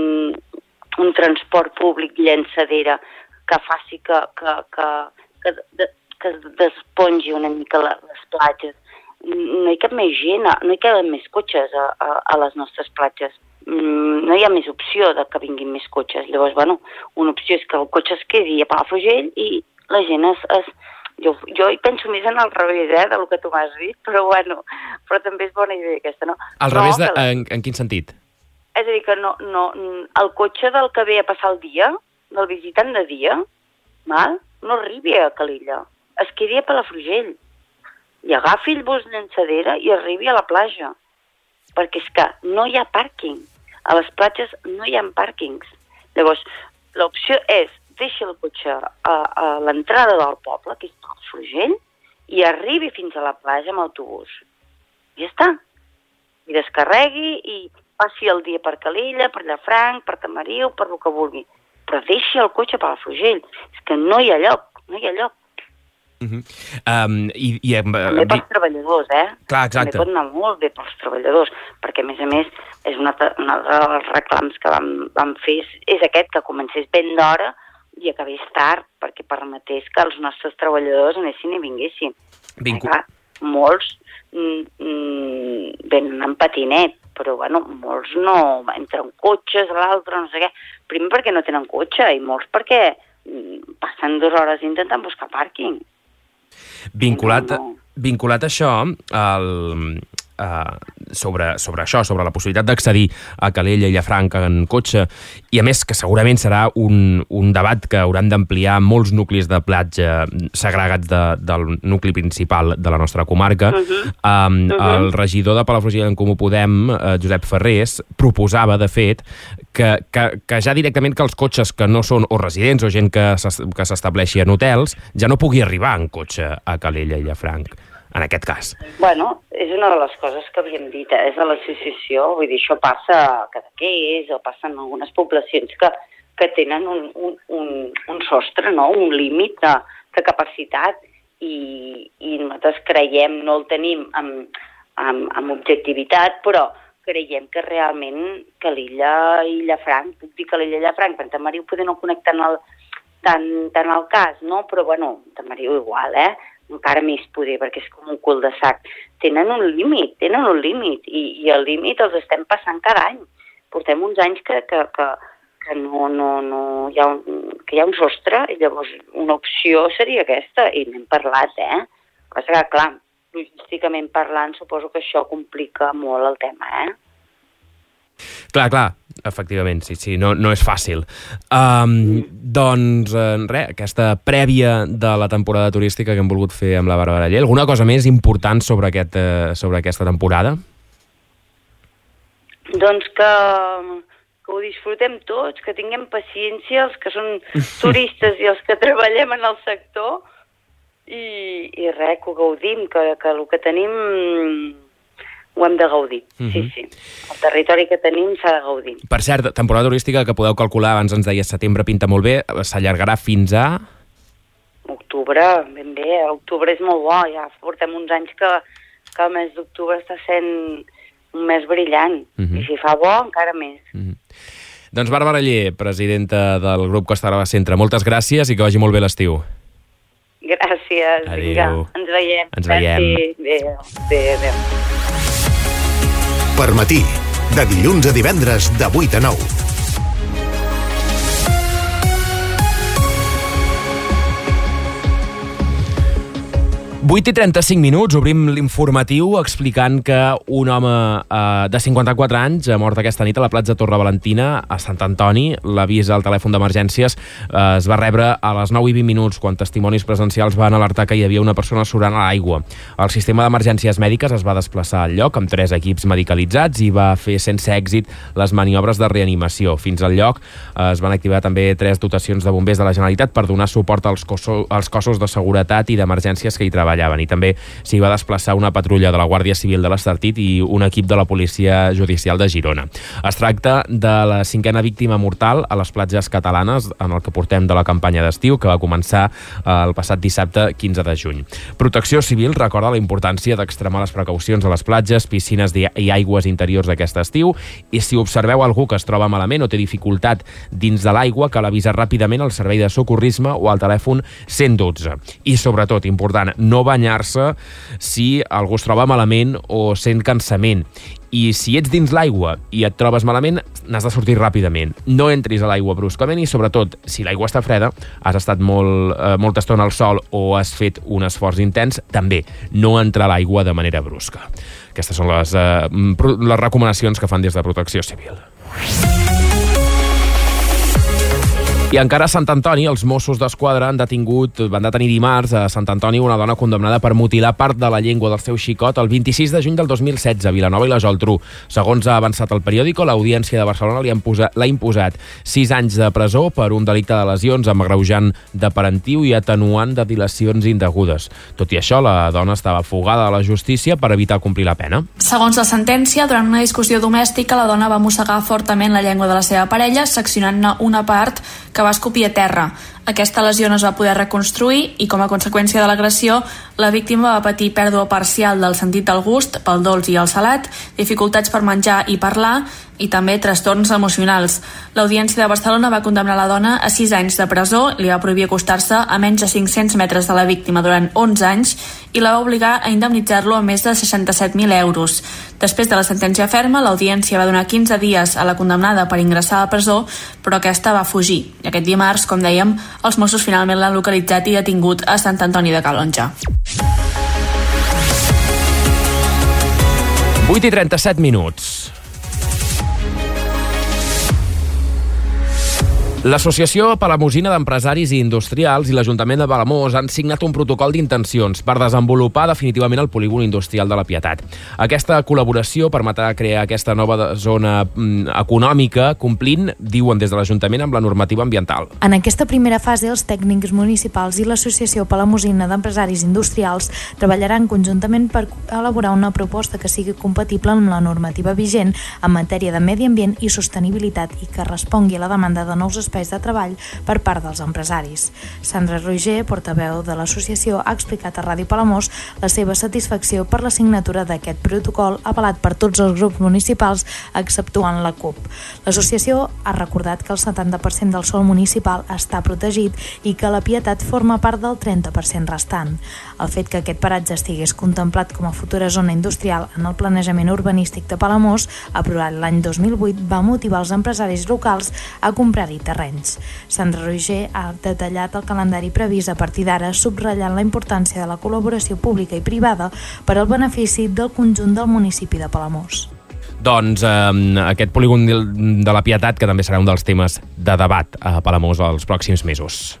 [SPEAKER 12] un transport públic llançadera que faci que, que, que, que, de, que despongi una mica les platges. No hi cap més gent, no hi cap més cotxes a, a, a les nostres platges. No hi ha més opció de que vinguin més cotxes. Llavors, bueno, una opció és que el cotxe es quedi a Palafrugell i la gent es... es jo, jo hi penso més en el revés, eh, del que tu m'has dit, però bueno, però també és bona idea aquesta, no?
[SPEAKER 1] Al revés, no, de, la... en, en quin sentit?
[SPEAKER 12] És a dir, que no, no, el cotxe del que ve a passar el dia, del visitant de dia, mal, no arribi a Calella, es quedi a Palafrugell i agafi el bus llançadera i arribi a la platja, perquè és que no hi ha pàrquing. A les platges no hi ha pàrquings. Llavors, l'opció és deixi el cotxe a, a l'entrada del poble, que és Palafrugell, i arribi fins a la platja amb autobús. I ja està. I descarregui i passi el dia per Calella, per Llafranc, per Tamariu, per el que vulgui. Però deixi el cotxe a Palafrugell. És que no hi ha lloc, no hi ha lloc.
[SPEAKER 1] Uh-huh. um, i, i, um,
[SPEAKER 12] també pels treballadors, eh?
[SPEAKER 1] Clar, exacte.
[SPEAKER 12] També pot anar molt bé pels treballadors, perquè a més a més és un altre, un altre dels reclams que vam, vam fer és, és aquest, que comencés ben d'hora i acabés tard, perquè permetés que els nostres treballadors anessin i vinguessin.
[SPEAKER 1] Vincu...
[SPEAKER 12] Eh, molts mm, mm, venen en patinet, però bueno, molts no, entren cotxes, l'altre, no sé què. Primer perquè no tenen cotxe i molts perquè mm, passen dues hores intentant buscar pàrquing.
[SPEAKER 1] Vinculat,
[SPEAKER 12] no, no.
[SPEAKER 1] vinculat a això, el, uh, sobre, sobre això, sobre la possibilitat d'accedir a Calella i Llafranc en cotxe, i a més que segurament serà un, un debat que hauran d'ampliar molts nuclis de platja segregats de, del nucli principal de la nostra comarca. Uh-huh. Um, uh-huh. El regidor de Palafrugell en Comú Podem, uh, Josep Ferrés, proposava, de fet, que, que, que ja directament que els cotxes que no són o residents o gent que s'estableixi en hotels ja no pugui arribar en cotxe a Calella i Llafranc, en aquest cas.
[SPEAKER 12] Bueno, és una de les coses que havíem dit, eh? És a l'associació, vull dir, això passa a Cadaqués o passa en algunes poblacions que, que tenen un, un, un, un sostre, no? Un límit de, de capacitat i, i nosaltres creiem, no el tenim amb, amb, amb objectivitat, però creiem que realment Calella i Llafranc, puc dir Calella i Llafranc, perquè Tamariu poder no connectar el, tant, tant al cas, no? Però bueno, Tamariu igual, eh? Encara més poder, perquè és com un cul de sac. Tenen un límit, tenen un límit, i, i el límit els estem passant cada any. Portem uns anys que, que, que, que, no, no, no hi ha un, que hi ha un sostre, i llavors una opció seria aquesta, i n'hem parlat, eh? El que passa que, clar, logísticament parlant, suposo que això complica molt el tema, eh?
[SPEAKER 1] Clar, clar, efectivament, sí, sí, no, no és fàcil. Um, doncs, eh, res, aquesta prèvia de la temporada turística que hem volgut fer amb la Bàrbara Llel. Alguna cosa més important sobre, aquest, eh, sobre aquesta temporada?
[SPEAKER 12] Doncs que, que ho disfrutem tots, que tinguem paciència, els que són turistes i els que treballem en el sector, i, i res, que ho gaudim, que, que el que tenim ho hem de gaudir. Uh-huh. Sí, sí. El territori que tenim s'ha de gaudir.
[SPEAKER 1] Per cert, temporada turística que podeu calcular, abans ens deia setembre pinta molt bé, s'allargarà fins a...
[SPEAKER 12] Octubre, ben bé. Octubre és molt bo, ja portem uns anys que, que el mes d'octubre està sent un mes brillant. Uh-huh. I si fa bo, encara més.
[SPEAKER 1] Uh-huh. Doncs Bàrbara Llel, presidenta del grup Costa Brava Centre, moltes gràcies i que vagi molt bé l'estiu.
[SPEAKER 12] Gràcies.
[SPEAKER 1] Adéu.
[SPEAKER 12] Vinga, ens veiem.
[SPEAKER 1] Ens veiem.
[SPEAKER 12] Merci. Adéu, adéu.
[SPEAKER 3] Per matí, de dilluns a divendres, de vuit a nou.
[SPEAKER 1] vuit i trenta-cinc minuts, obrim l'informatiu explicant que un home eh, de cinquanta-quatre anys ha mort aquesta nit a la platja Torre Valentina, a Sant Antoni. L'avís al telèfon d'emergències eh, es va rebre a les nou i vint minuts, quan testimonis presencials van alertar que hi havia una persona surant a l'aigua. El sistema d'emergències mèdiques es va desplaçar al lloc amb tres equips medicalitzats i va fer sense èxit les maniobres de reanimació. Fins al lloc eh, es van activar també tres dotacions de bombers de la Generalitat per donar suport als, coso, als cossos de seguretat i d'emergències que hi treballaven. I també s'hi va desplaçar una patrulla de la Guàrdia Civil de l'Estartit i un equip de la Policia Judicial de Girona. Es tracta de la cinquena víctima mortal a les platges catalanes en el que portem de la campanya d'estiu, que va començar el passat dissabte quinze de juny. Protecció Civil recorda la importància d'extremar les precaucions a les platges, piscines i aigües interiors d'aquest estiu, i si observeu algú que es troba malament o té dificultat dins de l'aigua, cal avisar ràpidament al servei de socorrisme o al telèfon cent dotze. I sobretot, important, no banyar-se si algú es troba malament o sent cansament. I si ets dins l'aigua i et trobes malament, n'has de sortir ràpidament. No entris a l'aigua bruscament i, sobretot, si l'aigua està freda, has estat molt, eh, molta estona al sol o has fet un esforç intens, també no entrar a l'aigua de manera brusca. Aquestes són les, eh, les recomanacions que fan des de Protecció Civil. I encara a Sant Antoni, els Mossos d'Esquadra han detingut, van detenir dimarts a Sant Antoni una dona condemnada per mutilar part de la llengua del seu xicot el vint-i-sis de juny del dos mil setze a Vilanova i la Geltrú. Segons ha avançat el periòdico, l'Audiència de Barcelona li l'ha imposat sis anys de presó per un delicte de lesions amb agreujant de parentiu i atenuant de dilacions indegudes. Tot i això, la dona estava fugada de la justícia per evitar complir la pena.
[SPEAKER 8] Segons la sentència, durant una discussió domèstica, la dona va mossegar fortament la llengua de la seva parella, seccionant-ne una part que va escopir a terra. Aquesta lesió no es va poder reconstruir i, com a conseqüència de l'agressió, la víctima va patir pèrdua parcial del sentit del gust pel dolç i el salat, dificultats per menjar i parlar i també trastorns emocionals. L'Audiència de Barcelona va condemnar la dona a sis anys de presó, li va prohibir acostar-se a menys de cinc-cents metres de la víctima durant onze anys i la va obligar a indemnitzar-lo amb més de seixanta-set mil euros. Després de la sentència ferma, l'Audiència va donar quinze dies a la condemnada per ingressar a la presó, però aquesta va fugir. I aquest dimarts, com dèiem, els Mossos finalment l'han localitzat i detingut a Sant Antoni de Calonge.
[SPEAKER 1] vuit i trenta-set minuts. L'Associació Palamosina d'Empresaris i Industrials i l'Ajuntament de Palamós han signat un protocol d'intencions per desenvolupar definitivament el polígon industrial de la Pietat. Aquesta col·laboració permetrà crear aquesta nova zona econòmica, complint, diuen des de l'Ajuntament, amb la normativa ambiental.
[SPEAKER 4] En aquesta primera fase, els tècnics municipals i l'Associació Palamosina d'Empresaris Industrials treballaran conjuntament per elaborar una proposta que sigui compatible amb la normativa vigent en matèria de medi ambient i sostenibilitat i que respongui a la demanda de nous espais espais de treball per part dels empresaris. Sandra Roger, portaveu de l'associació, ha explicat a Ràdio Palamós la seva satisfacció per la signatura d'aquest protocol avalat per tots els grups municipals exceptuant la CUP. L'associació ha recordat que el setanta per cent del sòl municipal està protegit i que la Pietat forma part del trenta per cent restant. El fet que aquest paratge estigués contemplat com a futura zona industrial en el planejament urbanístic de Palamós, aprovat l'any dos mil vuit, va motivar els empresaris locals a comprar-hi terrenys. Sandra Roger ha detallat el calendari previst a partir d'ara, subratllant la importància de la col·laboració pública i privada per al benefici del conjunt del municipi de Palamós.
[SPEAKER 1] Doncs eh, aquest polígon de la Pietat, que també serà un dels temes de debat a Palamós els pròxims mesos.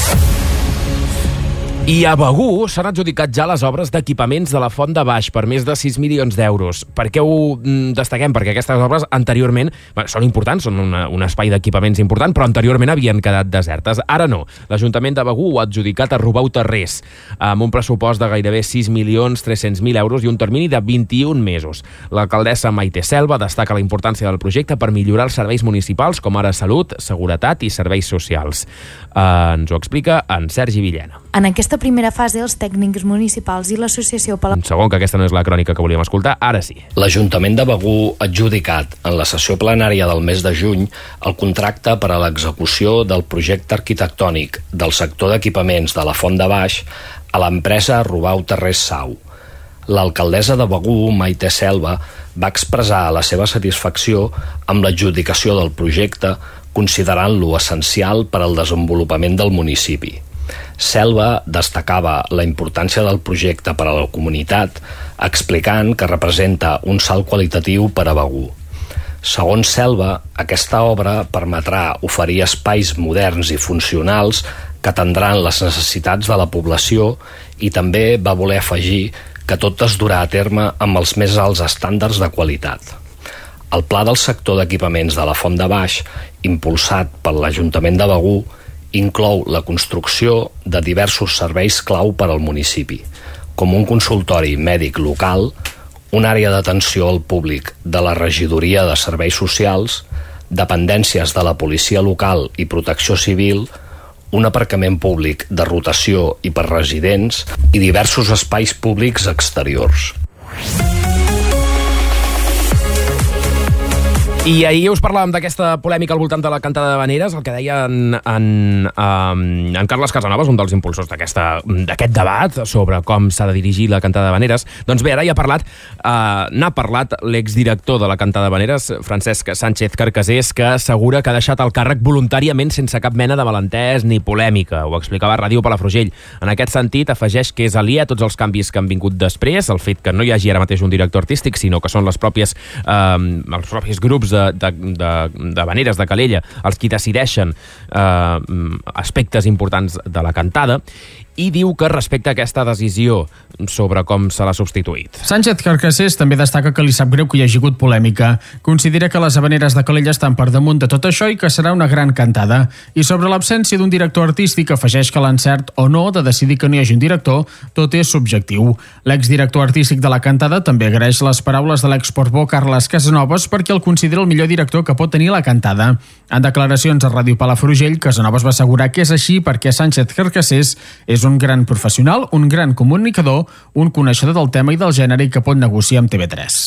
[SPEAKER 1] I a Begur s'han adjudicat ja les obres d'equipaments de la Font de Baix per més de sis milions d'euros. Per què ho destaquem? Perquè aquestes obres anteriorment bueno, són importants, són una, un espai d'equipaments important, però anteriorment havien quedat desertes. Ara no. L'Ajuntament de Begur ho ha adjudicat a Rubau Terrés, amb un pressupost de gairebé sis milions tres-cents mil euros i un termini de vint-i-un mesos. L'alcaldessa Maite Selva destaca la importància del projecte per millorar els serveis municipals, com ara salut, seguretat i serveis socials. Eh, ens ho explica en Sergi Villena.
[SPEAKER 4] En aquesta primera fase, els tècnics municipals i l'associació...
[SPEAKER 1] Un segon, que aquesta no és la crònica que volíem escoltar, ara sí.
[SPEAKER 7] L'Ajuntament de Begur ha adjudicat en la sessió plenària del mes de juny el contracte per a l'execució del projecte arquitectònic del sector d'equipaments de la Font de Baix a l'empresa Rubau Terrés Sau. L'alcaldessa de Begur, Maite Selva, va expressar la seva satisfacció amb l'adjudicació del projecte, considerant-lo essencial per al desenvolupament del municipi. Selva destacava la importància del projecte per a la comunitat, explicant que representa un salt qualitatiu per a Begur. Segons Selva, aquesta obra permetrà oferir espais moderns i funcionals que atendran les necessitats de la població i també va voler afegir que tot es durà a terme amb els més alts estàndards de qualitat. El pla del sector d'equipaments de la Font de Baix, impulsat per l'Ajuntament de Begur, inclou la construcció de diversos serveis clau per al municipi, com un consultori mèdic local, una àrea d'atenció al públic de la Regidoria de Serveis Socials, dependències de la Policia Local i Protecció Civil, un aparcament públic de rotació i per residents i diversos espais públics exteriors.
[SPEAKER 1] I ahir us parlàvem d'aquesta polèmica al voltant de la cantada d'havaneres, el que deia en, en, en, en Carles Casanovas, un dels impulsors d'aquest debat sobre com s'ha de dirigir la cantada d'havaneres. Doncs bé, ara hi ha parlat, eh, n'ha parlat l'exdirector de la cantada d'havaneres, Francesc Sánchez Carcassés, que assegura que ha deixat el càrrec voluntàriament sense cap mena de malentès ni polèmica. Ho explicava a Ràdio Palafrugell. En aquest sentit, afegeix que és aliè a tots els canvis que han vingut després, el fet que no hi hagi ara mateix un director artístic, sinó que són les pròpies, eh, els propis grups de de, de, de, de Habaneres, de Calella, els qui decideixen eh, aspectes importants de la cantada, i diu que respecta aquesta decisió sobre com se l'ha substituït.
[SPEAKER 5] Sánchez Carcassés també destaca que li sap greu que hi hagi hagut polèmica. Considera que les Habaneres de Calella estan per damunt de tot això i que serà una gran cantada. I sobre l'absència d'un director artístic afegeix que l'encert o no de decidir que no hi hagi un director, tot és subjectiu. L'exdirector artístic de la cantada també agraeix les paraules de l'exportbó Carles Casanovas perquè el considera el millor director que pot tenir la cantada. En declaracions a Ràdio Palafrugell, Casanovas va assegurar que és així perquè Sánchez Carcassés és un gran professional, un gran comunicador, un coneixedor del tema i del gènere i que pot negociar amb T V tres.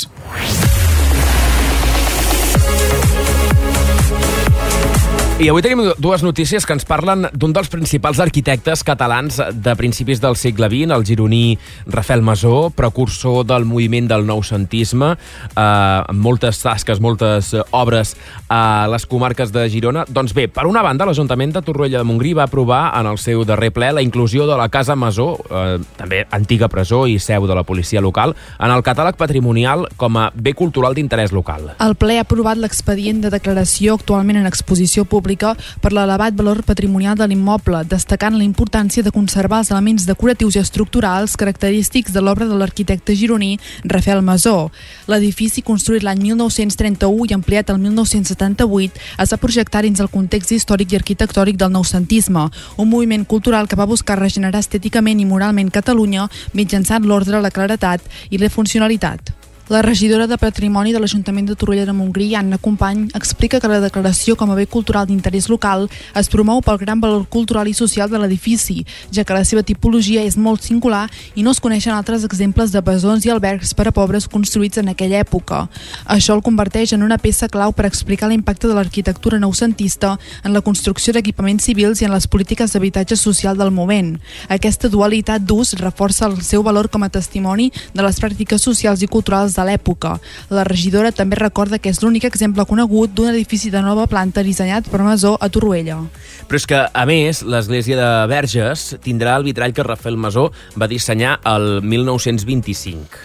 [SPEAKER 1] I avui tenim dues notícies que ens parlen d'un dels principals arquitectes catalans de principis del segle vint, el gironí Rafael Masó, precursor del moviment del noucentisme, eh, amb moltes tasques, moltes obres a les comarques de Girona. Doncs bé, per una banda, l'Ajuntament de Torroella de Montgrí va aprovar en el seu darrer ple la inclusió de la Casa Masó, eh, també antiga presó i seu de la policia local, en el catàleg patrimonial com a bé cultural d'interès local.
[SPEAKER 6] El ple ha aprovat l'expedient de declaració actualment en exposició pública per l'elevat valor patrimonial de l'immoble, destacant la importància de conservar els elements decoratius i estructurals característics de l'obra de l'arquitecte gironí Rafael Masó. L'edifici, construït l'any mil nou-cents trenta-u i ampliat el mil nou-cents setanta-vuit, es va projectar dins el context històric i arquitectònic del noucentisme, un moviment cultural que va buscar regenerar estèticament i moralment Catalunya mitjançant l'ordre, la claredat i la funcionalitat. La regidora de Patrimoni de l'Ajuntament de Torroella de Montgrí, Anna Company, explica que la declaració com a bé cultural d'interès local es promou pel gran valor cultural i social de l'edifici, ja que la seva tipologia és molt singular i no es coneixen altres exemples de besons i albergs per a pobres construïts en aquella època. Això el converteix en una peça clau per explicar l'impacte de l'arquitectura noucentista en la construcció d'equipaments civils i en les polítiques d'habitatge social del moment. Aquesta dualitat d'ús reforça el seu valor com a testimoni de les pràctiques socials i culturals de l'època. La regidora també recorda que és l'únic exemple conegut d'un edifici de nova planta dissenyat per Masó a Torroella.
[SPEAKER 1] Però és que, a més, l'església de Verges tindrà el vitrall que Rafael Masó va dissenyar el mil nou-cents vint-i-cinc.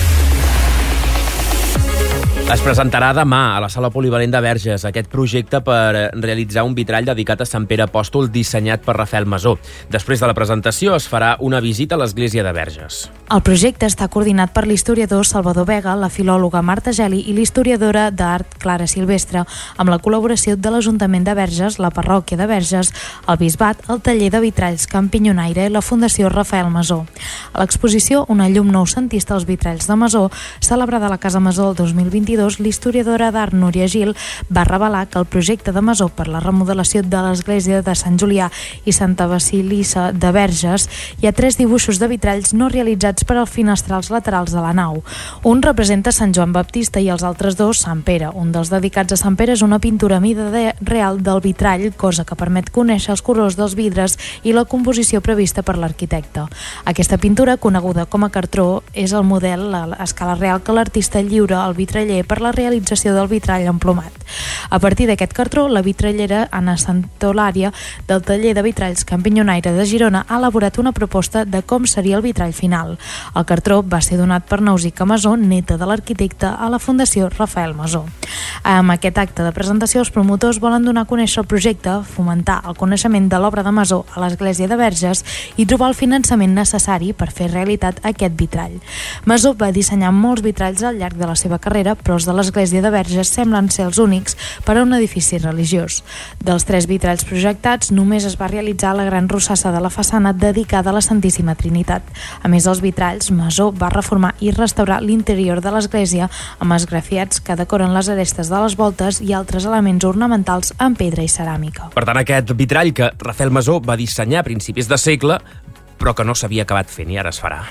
[SPEAKER 1] Es presentarà demà a la Sala Polivalent de Verges aquest projecte per realitzar un vitrall dedicat a Sant Pere Apòstol dissenyat per Rafael Masó. Després de la presentació es farà una visita a l'església de Verges.
[SPEAKER 4] El projecte està coordinat per l'historiador Salvador Vega, la filòloga Marta Geli i l'historiadora d'art Clara Silvestre, amb la col·laboració de l'Ajuntament de Verges, la Parròquia de Verges, el Bisbat, el Taller de Vitralls Camp Pinyonaire i la Fundació Rafael Masó. A l'exposició Una llum noucentista als vitralls de Masó, celebrada a la Casa Masó el dos mil vint vint-i-dos, l'historiadora d'art Núria Gil va revelar que el projecte de masó per la remodelació de l'església de Sant Julià i Santa Basilissa de Verges hi ha tres dibuixos de vitralls no realitzats per als finestrals laterals de la nau. Un representa Sant Joan Baptista i els altres dos Sant Pere. Un dels dedicats a Sant Pere és una pintura a mida de real del vitrall, cosa que permet conèixer els colors dels vidres i la composició prevista per l'arquitecte. Aquesta pintura, coneguda com a cartró, és el model a escala real que l'artista lliura al vitraller per la realització del vitrall emplomat. A partir d'aquest cartró, la vitrallera Anna Santolària del taller de vitralls Campinyonaire de Girona ha elaborat una proposta de com seria el vitrall final. El cartró va ser donat per Nausica Masó, neta de l'arquitecte, a la Fundació Rafael Masó. Amb aquest acte de presentació, els promotors volen donar a conèixer el projecte, fomentar el coneixement de l'obra de Masó a l'església de Verges i trobar el finançament necessari per fer realitat aquest vitrall. Masó va dissenyar molts vitralls al llarg de la seva carrera, però els de l'església de Verges semblen ser els únics per a un edifici religiós. Dels tres vitralls projectats, només es va realitzar la gran rossassa de la façana dedicada a la Santíssima Trinitat. A més dels vitralls, Masó va reformar i restaurar l'interior de l'església amb esgrafiats que decoren les arestes de les voltes i altres elements ornamentals en pedra i ceràmica.
[SPEAKER 1] Per tant, aquest vitrall que Rafael Masó va dissenyar a principis de segle, però que no s'havia acabat fent i ara es farà.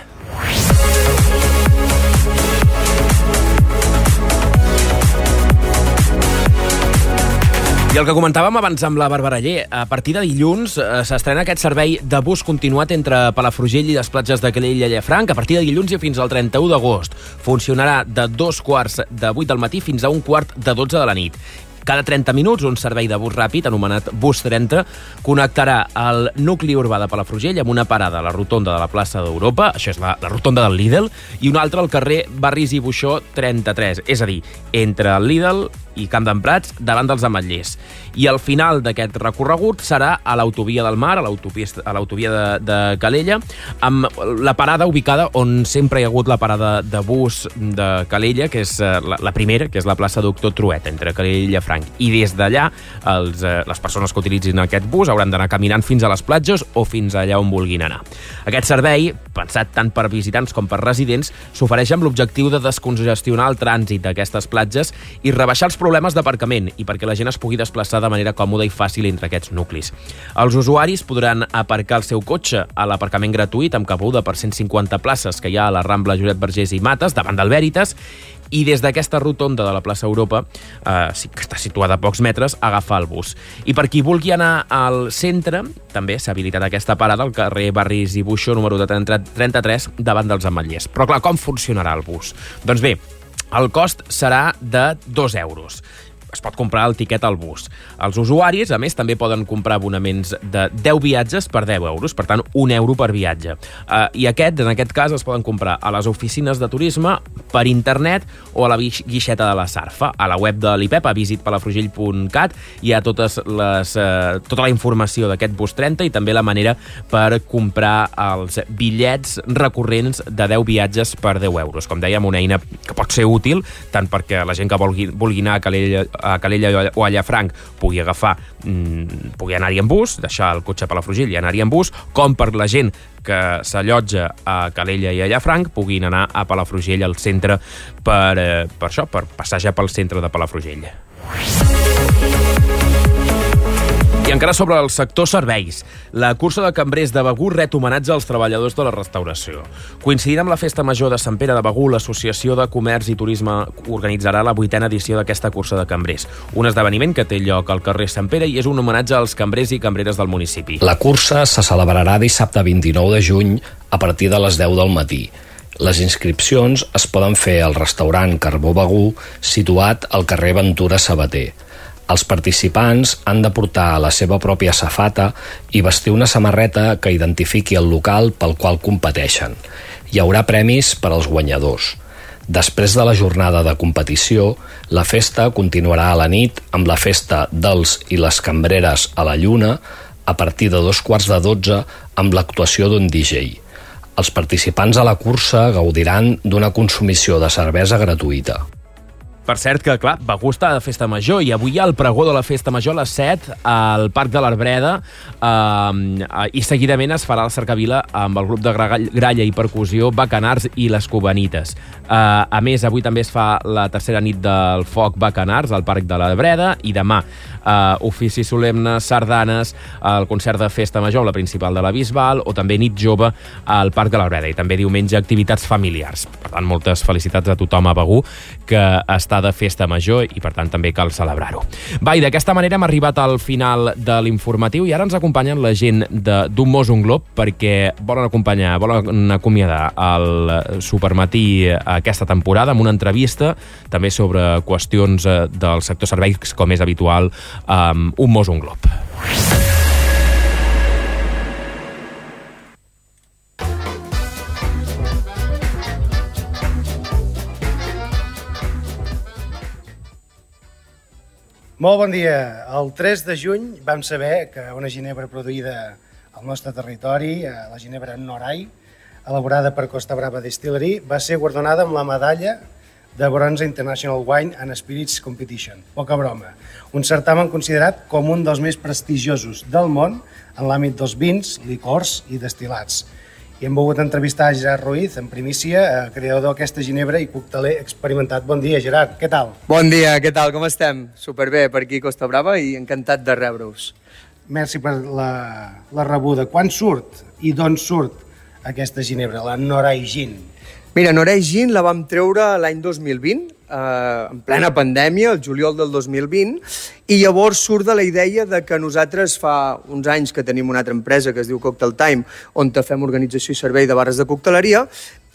[SPEAKER 1] I el que comentàvem abans amb la Barbareller, a partir de dilluns eh, s'estrena aquest servei de bus continuat entre Palafrugell i les platges de Calella i Llafranc, a partir de dilluns i fins al trenta-u d'agost. Funcionarà de dos quarts de vuit del matí fins a un quart de dotze de la nit. Cada trenta minuts, un servei de bus ràpid, anomenat Bus trenta, connectarà el nucli urbà de Palafrugell amb una parada a la rotonda de la plaça d'Europa, això és la, la rotonda del Lidl, i una altra al carrer Barris i Buixó trenta-tres, és a dir, entre el Lidl i Camp d'en Prats, davant dels Ametllers. I el final d'aquest recorregut serà a l'autovia del Mar, a l'autovia de, de Calella, amb la parada ubicada on sempre hi ha hagut la parada de bus de Calella, que és la, la primera, que és la plaça Doctor Trueta, entre Calella i Llafranc. I des d'allà, els, eh, les persones que utilitzin aquest bus hauran d'anar caminant fins a les platges o fins allà on vulguin anar. Aquest servei, pensat tant per visitants com per residents, s'ofereix amb l'objectiu de descongestionar el trànsit d'aquestes platges i rebaixar els problemes d'aparcament i perquè la gent es pugui desplaçar de manera còmoda i fàcil entre aquests nuclis. Els usuaris podran aparcar el seu cotxe a l'aparcament gratuït amb cabuda per cent cinquanta places que hi ha a la Rambla Josep Vergés i Mates, davant del Veritas, i des d'aquesta rotonda de la plaça Europa, eh, que està situada a pocs metres, agafar el bus. I per qui vulgui anar al centre, també s'ha habilitat aquesta parada al carrer Barris i Buixó, número de trenta-tres, davant dels Ametllers. Però clar, com funcionarà el bus? Doncs bé, el cost serà de dos euros. Es pot comprar el tiquet al bus. Els usuaris, a més, també poden comprar abonaments de deu viatges per deu euros, per tant, un euro per viatge. Uh, I aquest, en aquest cas, es poden comprar a les oficines de turisme, per internet o a la guixeta de la Sarfa. A la web de l'I P E P, a visit palafrugell punt cat, hi ha totes les, uh, tota la informació d'aquest bus trenta i també la manera per comprar els bitllets recurrents de deu viatges per deu euros. Com dèiem, una eina que pot ser útil tant perquè la gent que vulgui, vulgui anar a Calella a Calella o a Llafranc pugui agafar, mmm, pugui anar-hi en bus, deixar el cotxe a Palafrugell i anar-hi en bus, com per la gent que s'allotja a Calella i a Llafranc puguin anar a Palafrugell al centre per, eh, per això, per passejar pel centre de Palafrugell. I encara sobre el sector serveis, la cursa de cambrers de Begur ret homenatge als treballadors de la restauració. Coincidint amb la Festa Major de Sant Pere de Begur, l'Associació de Comerç i Turisme organitzarà la vuitena edició d'aquesta cursa de cambrers, un esdeveniment que té lloc al carrer Sant Pere i és un homenatge als cambrers i cambreres del municipi.
[SPEAKER 7] La cursa se celebrarà dissabte vint-i-nou de juny a partir de les deu del matí. Les inscripcions es poden fer al restaurant Carbó Begur, situat al carrer Ventura Sabater. Els participants han de portar la seva pròpia safata i vestir una samarreta que identifiqui el local pel qual competeixen. Hi haurà premis per als guanyadors. Després de la jornada de competició, la festa continuarà a la nit amb la festa dels i les cambreres a la lluna a partir de dos quarts de dotze amb l'actuació d'un D J. Els participants a la cursa gaudiran d'una consumició de cervesa gratuïta.
[SPEAKER 1] Per cert que, clar, Begur està de festa major i avui hi ha el pregó de la festa major a les set al Parc de l'Arbreda eh, i seguidament es farà la cercavila amb el grup de gralla i percussió Bacanars i les Cubanites. Eh, a més, avui també es fa la tercera nit del foc Bacanars al Parc de l'Arbreda i demà eh, oficis solemnes, sardanes, el concert de festa major, la principal de la Bisbal, o també nit jove al Parc de l'Arbreda i també diumenge activitats familiars. Per tant, moltes felicitats a tothom a Begur que està de festa major i, per tant, també cal celebrar-ho. Va, i d'aquesta manera hem arribat al final de l'informatiu i ara ens acompanyen la gent d'un Mos un Glob perquè volen acompanyar, volen acomiadar el Supermatí aquesta temporada amb una entrevista també sobre qüestions del sector serveis, com és habitual, amb un Mos un Glob.
[SPEAKER 13] Molt bon dia. El tres de juny vam saber que una ginebra produïda al nostre territori, la ginebra Norai, elaborada per Costa Brava Distillery, va ser guardonada amb la medalla de bronze International Wine and Spirits Competition. Poca broma. Un certamen considerat com un dels més prestigiosos del món en l'àmbit dels vins, licors i destil·lats. I hem volgut entrevistar a Gerard Ruiz, en primícia, creador d'aquesta ginebra i cocteler experimentat. Bon dia, Gerard, què tal?
[SPEAKER 14] Bon dia, què tal, com estem? Superbé, per aquí Costa Brava i encantat de rebre-us.
[SPEAKER 13] Merci per la, la rebuda. Quan surt i d'on surt aquesta ginebra, la Norai Gin?
[SPEAKER 14] Mira, Norai Gin la vam treure l'any dos mil vint, eh, en plena pandèmia, el juliol del dos mil vint, i llavors surt de la idea de que nosaltres fa uns anys que tenim una altra empresa que es diu Cocktail Time, on fem organització i servei de barres de cocteleria,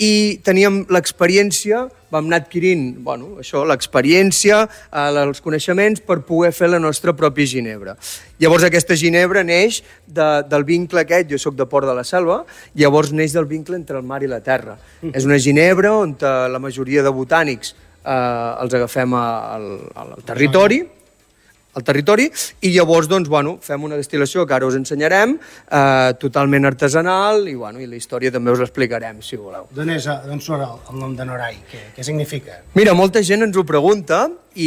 [SPEAKER 14] i teníem l'experiència, vam anar adquirint, bueno, això, l'experiència, eh, els coneixements per poder fer la nostra pròpia ginebra. Llavors aquesta ginebra neix de, del vincle aquest, jo sóc de Port de la Selva, llavors neix del vincle entre el mar i la terra. Mm. És una ginebra on la majoria de botànics eh, els agafem al, al territori, al territori, i llavors, doncs, bueno, fem una destil·lació que ara us ensenyarem, eh, totalment artesanal, i, bueno, i la història també us l'explicarem, si voleu.
[SPEAKER 13] D'on és, d'on surt el, el nom de Norai? Què, què significa?
[SPEAKER 14] Mira, molta gent ens ho pregunta,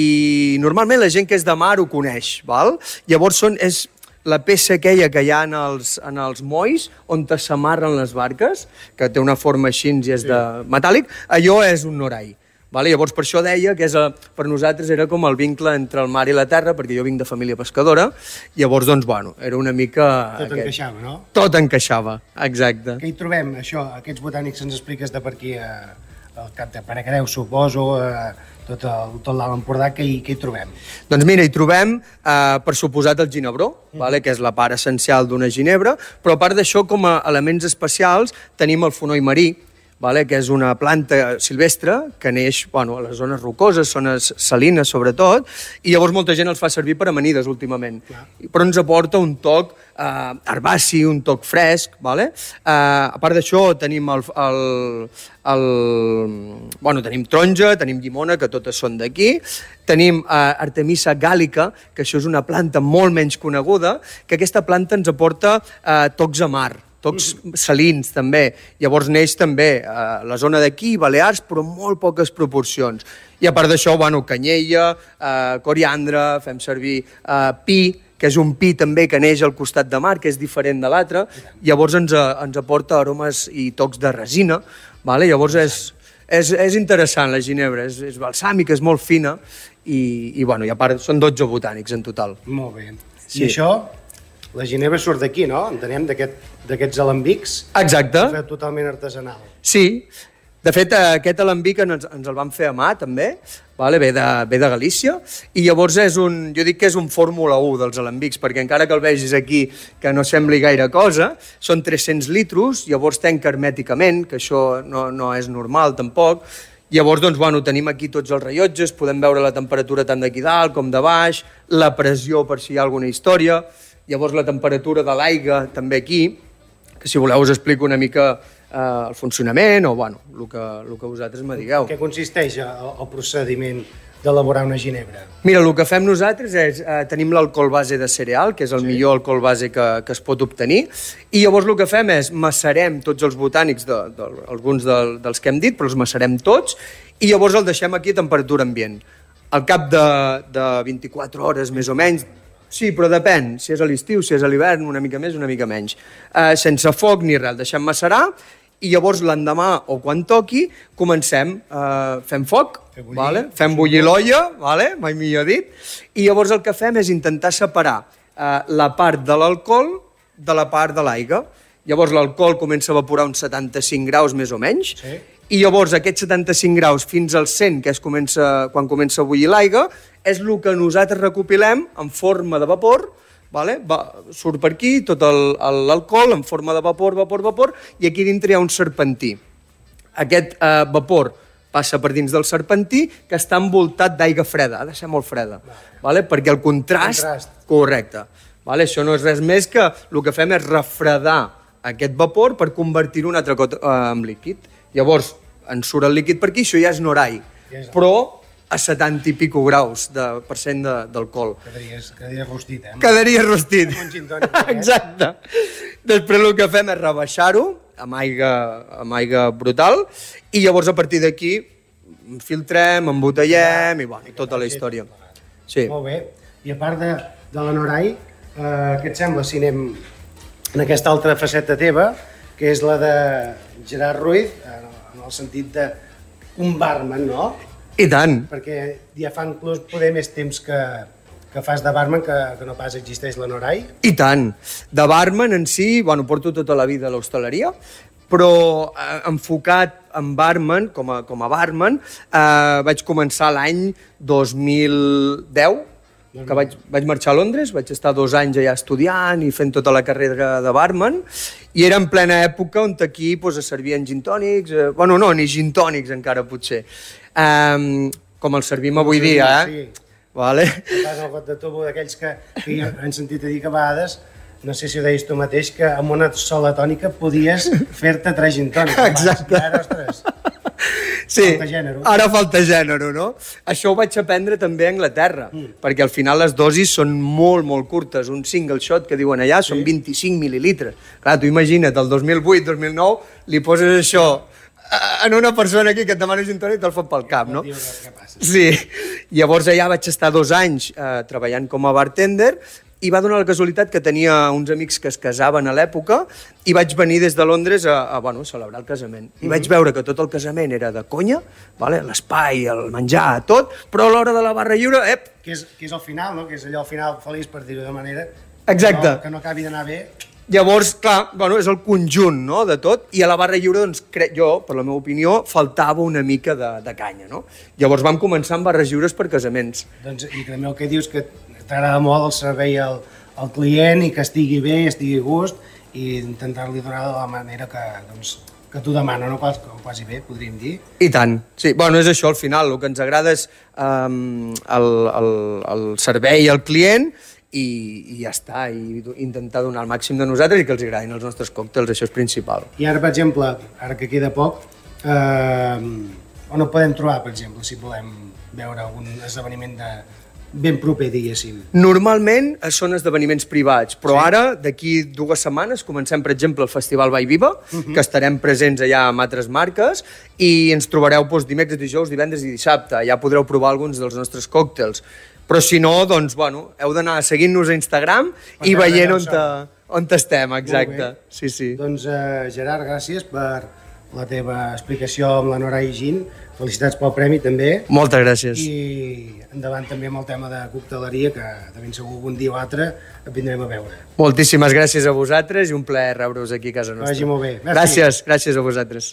[SPEAKER 14] i normalment la gent que és de mar ho coneix, val? Llavors són, és la peça aquella que hi ha en els, en els molls, on s'amarren les barques, que té una forma així i és de metàl·lic, allò és un Norai. Vale? Llavors, per això deia que és a, per nosaltres era com el vincle entre el mar i la terra, perquè jo vinc de família pescadora, llavors, doncs, bueno, era una mica...
[SPEAKER 13] Tot
[SPEAKER 14] aquest...
[SPEAKER 13] encaixava, no?
[SPEAKER 14] Tot encaixava, exacte.
[SPEAKER 13] Què hi trobem, això? Aquests botànics ens expliques de per aquí, eh, el cap de Paracareu, suposo, eh, tot, el, tot l'Alt Empordà, què hi, què hi trobem?
[SPEAKER 14] Doncs mira, hi trobem, eh, per suposat, el ginebró, mm. vale? Que és la part essencial d'una ginebra, però a part d'això, com a elements especials, tenim el fonoll marí, vale? Que és una planta silvestre que neix, bueno, a les zones rocoses, zones salines sobretot, i llavors molta gent els fa servir per amanides últimament. Clar. Però ens aporta un toc eh, herbaci, un toc fresc. Vale? Eh, a part d'això tenim el, el, el, bueno, tenim taronja, tenim llimona, que totes són d'aquí, tenim eh, Artemisa gàlica, que això és una planta molt menys coneguda, que aquesta planta ens aporta eh, tocs a mar, tocs salins també. Llavors neix també a la zona d'aquí, Balears, però en molt poques proporcions. I a part d'això, bueno, canyella, eh, coriandre, fem servir eh, pi, que és un pi també que neix al costat de mar, que és diferent de l'altre. Llavors ens, ens aporta aromes i tocs de resina. Vale? Llavors és, és, és interessant la ginebra, és, és balsàmica, és molt fina i, i, bueno, i a part són dotze botànics en total.
[SPEAKER 13] Molt bé. Sí. I això... La ginebra surt d'aquí, no? Entenem d'aquests alambics.
[SPEAKER 14] Exacte.
[SPEAKER 13] Fet totalment artesanal.
[SPEAKER 14] Sí. De fet, aquest alambic ens, ens el van fer a mà, també. Vale? Ve, de, ve de Galícia. I llavors és un, jo dic que és un Fórmula u dels alambics, perquè encara que el vegis aquí, que no sembli gaire cosa, són tres-cents litros, llavors tanca hermèticament, que això no, no és normal tampoc. Llavors, doncs, bueno, tenim aquí tots els rellotges, podem veure la temperatura tant d'aquí dalt com de baix, la pressió per si hi ha alguna història. Llavors la temperatura de l'aigua també aquí, que si voleu us explico una mica eh, el funcionament o bueno, el que, el que vosaltres me digueu.
[SPEAKER 13] Què consisteix el, el procediment d'elaborar una ginebra?
[SPEAKER 14] Mira, el que fem nosaltres és, eh, tenim l'alcohol base de cereal, que és el sí. millor alcohol base que, que es pot obtenir, i llavors el que fem és macerem tots els botànics, de, de, alguns de, dels que hem dit, però els macerem tots, i llavors el deixem aquí a temperatura ambient. al cap de, de vint-i-quatre hores més o menys, sí, però depèn, si és a l'estiu, si és a l'hivern, una mica més, una mica menys. Eh, sense foc ni res, deixem macerar, i llavors l'endemà o quan toqui comencem, eh, fem foc, Fe bullir, vale? fem bullir l'olla, vale? Mai millor dit, i llavors el que fem és intentar separar eh, la part de l'alcohol de la part de l'aigua. Llavors l'alcohol comença a evaporar uns setanta-cinc graus més o menys, sí. I llavors aquests setanta-cinc graus fins als cent, que és comença, quan comença a bullir l'aigua, és el que nosaltres recopilem en forma de vapor, vale? Va, surt per aquí tot l'alcohol en forma de vapor, vapor, vapor, i aquí dintre hi ha un serpentí. Aquest eh, vapor passa per dins del serpentí, que està envoltat d'aigua freda, ha de ser molt freda, vale? Perquè el contrast... contrast. Correcte. Vale? Això no és res més que el que fem és refredar aquest vapor per convertir-ho un altre cop eh, en líquid. Llavors, en surt el líquid per aquí, això ja és norai, però a setanta i pico graus de per cent d'alcohol.
[SPEAKER 13] Quedaria, quedaria rostit, eh?
[SPEAKER 14] Quedaria rostit.
[SPEAKER 13] Un gin tònic, eh?
[SPEAKER 14] Exacte. Després el que fem és rebaixar-ho amb aigua, amb aigua brutal, i llavors a partir d'aquí filtrem, embotellem i, bueno, i tota la història. Sí.
[SPEAKER 13] Molt bé. I a part de, de la norai, eh, què et sembla si anem en aquesta altra faceta teva, que és la de Gerard Ruiz, en el sentit d'un barman, no?
[SPEAKER 14] I tant.
[SPEAKER 13] Perquè ja fa inclús poder més temps que, que fas de barman que, que no pas existeix la norai.
[SPEAKER 14] I tant. De barman en si, bueno, porto tota la vida a l'hostaleria, però eh, enfocat en barman, com a, com a barman, eh, vaig començar l'any dos mil deu, que vaig, vaig marxar a Londres, vaig estar dos anys allà estudiant i fent tota la carrera de barman, i era en plena època on aquí pues, es servien gin tònics, eh, bueno, no, ni gin tònics encara potser, eh, com el servim avui dia, eh?
[SPEAKER 13] Sí.
[SPEAKER 14] Vale.
[SPEAKER 13] Fas el got de tubo d'aquells que, que ja han sentit a dir que a vegades, no sé si ho deies tu mateix, que amb una sola tònica podies fer-te tres gin tònics.
[SPEAKER 14] Exacte.
[SPEAKER 13] Ara, ostres,
[SPEAKER 14] sí,
[SPEAKER 13] falta gènere.
[SPEAKER 14] Ara falta gènere, no? Això ho vaig aprendre també a Anglaterra, mm. perquè al final les dosis són molt, molt curtes. Un single shot, que diuen allà, sí. Són vint-i-cinc mil·lilitres. Clar, tu imagina't, el dos mil vuit dos mil nou li poses això en una persona aquí que et demana gin tònic i te'l fot pel cap, no? Sí. Llavors allà vaig estar dos anys eh, treballant com a bartender, i va donar la casualitat que tenia uns amics que es casaven a l'època i vaig venir des de Londres a, a, bueno, a celebrar el casament. I vaig veure que tot el casament era de conya, vale? L'espai, el menjar, tot, però a l'hora de la barra lliure, ep!
[SPEAKER 13] Que és, que és el final, no? Que és allò al final feliç, per dir-ho de manera...
[SPEAKER 14] Exacte.
[SPEAKER 13] Que no, que no acabi d'anar bé.
[SPEAKER 14] Llavors, clar, bueno, és el conjunt, no?, de tot, i a la barra lliure, doncs, crec jo, per la meva opinió, faltava una mica de, de canya, no? Llavors vam començar amb barres lliures per casaments.
[SPEAKER 13] Doncs, i també el que dius que t'agrada molt el servei al, al client i que estigui bé, estigui a gust, i intentar-li donar de la manera que, doncs, que tu demana, no? Quasi, quasi bé, podríem dir.
[SPEAKER 14] I tant. Sí, bueno, és això, al final, el que ens agrada és um, el, el, el servei al client i, i ja està, i intentar donar el màxim de nosaltres i que els agradin els nostres còctels, això és principal.
[SPEAKER 13] I ara, per exemple, ara que queda poc, eh, on ho podem trobar, per exemple, si volem veure algun esdeveniment de ben proper, diguéssim?
[SPEAKER 14] Normalment són esdeveniments privats, però sí. Ara, d'aquí dues setmanes, comencem, per exemple, el Festival Vall Viva, uh-huh. que estarem presents allà amb altres marques, i ens trobareu doncs, dimecres, dijous, divendres i dissabte. Ja podreu provar alguns dels nostres còctels. Però si no, doncs, bueno, heu d'anar seguint-nos a Instagram per i veient on, te, on estem, exacte. Sí, sí.
[SPEAKER 13] Doncs, uh, Gerard, gràcies per la teva explicació amb la Nora i Gin. Felicitats pel premi, també.
[SPEAKER 14] Moltes gràcies.
[SPEAKER 13] I endavant també amb el tema de cocteleria, que de ben segur un dia o altre et vindrem a veure.
[SPEAKER 14] Moltíssimes gràcies a vosaltres i un plaer rebre-us aquí a casa nostra.
[SPEAKER 13] Vagi molt bé.
[SPEAKER 14] Merci. Gràcies, gràcies a vosaltres.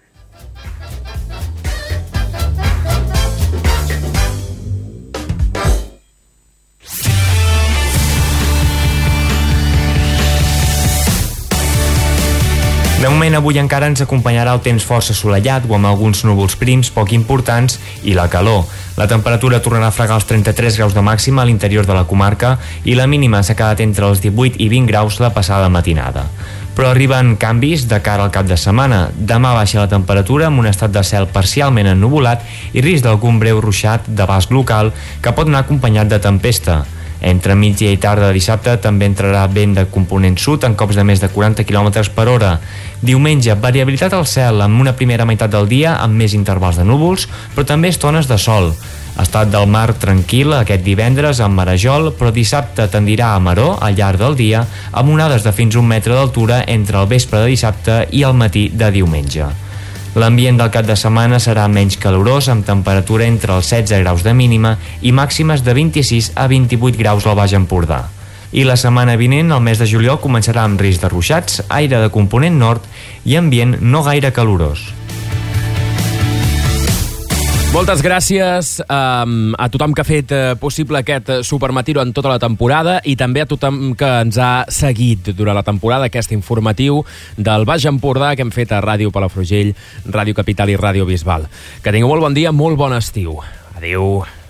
[SPEAKER 2] De moment, avui encara ens acompanyarà el temps força assolellat o amb alguns núvols prims poc importants i la calor. La temperatura tornarà a fregar els trenta-tres graus de màxima a l'interior de la comarca i la mínima s'ha quedat entre els divuit i vint graus la passada matinada. Però arriben canvis de cara al cap de setmana. Demà baixa la temperatura amb un estat de cel parcialment ennuvolat i risc d'algun breu ruixat d'abast local que pot anar acompanyat de tempesta. Entre migdia i tarda de dissabte també entrarà vent de component sud en cops de més de quaranta quilòmetres per hora. Diumenge, variabilitat al cel amb una primera meitat del dia amb més intervals de núvols, però també estones de sol. Estat del mar tranquil aquest divendres amb marejol, però dissabte tendirà a maror al llarg del dia, amb onades de fins un metre d'altura entre el vespre de dissabte i el matí de diumenge. L'ambient del cap de setmana serà menys calorós, amb temperatura entre els setze graus de mínima i màximes de vint-i-sis a vint-i-vuit graus al Baix Empordà. I la setmana vinent, el mes de juliol, començarà amb risc de ruixats, aire de component nord i ambient no gaire calorós.
[SPEAKER 1] Moltes gràcies um, a tothom que ha fet uh, possible aquest Supermatí en tota la temporada i també a tothom que ens ha seguit durant la temporada, aquest informatiu del Baix Empordà que hem fet a Ràdio Palafrugell, Ràdio Capital i Ràdio Bisbal. Que tingueu molt bon dia, molt bon estiu. Adéu.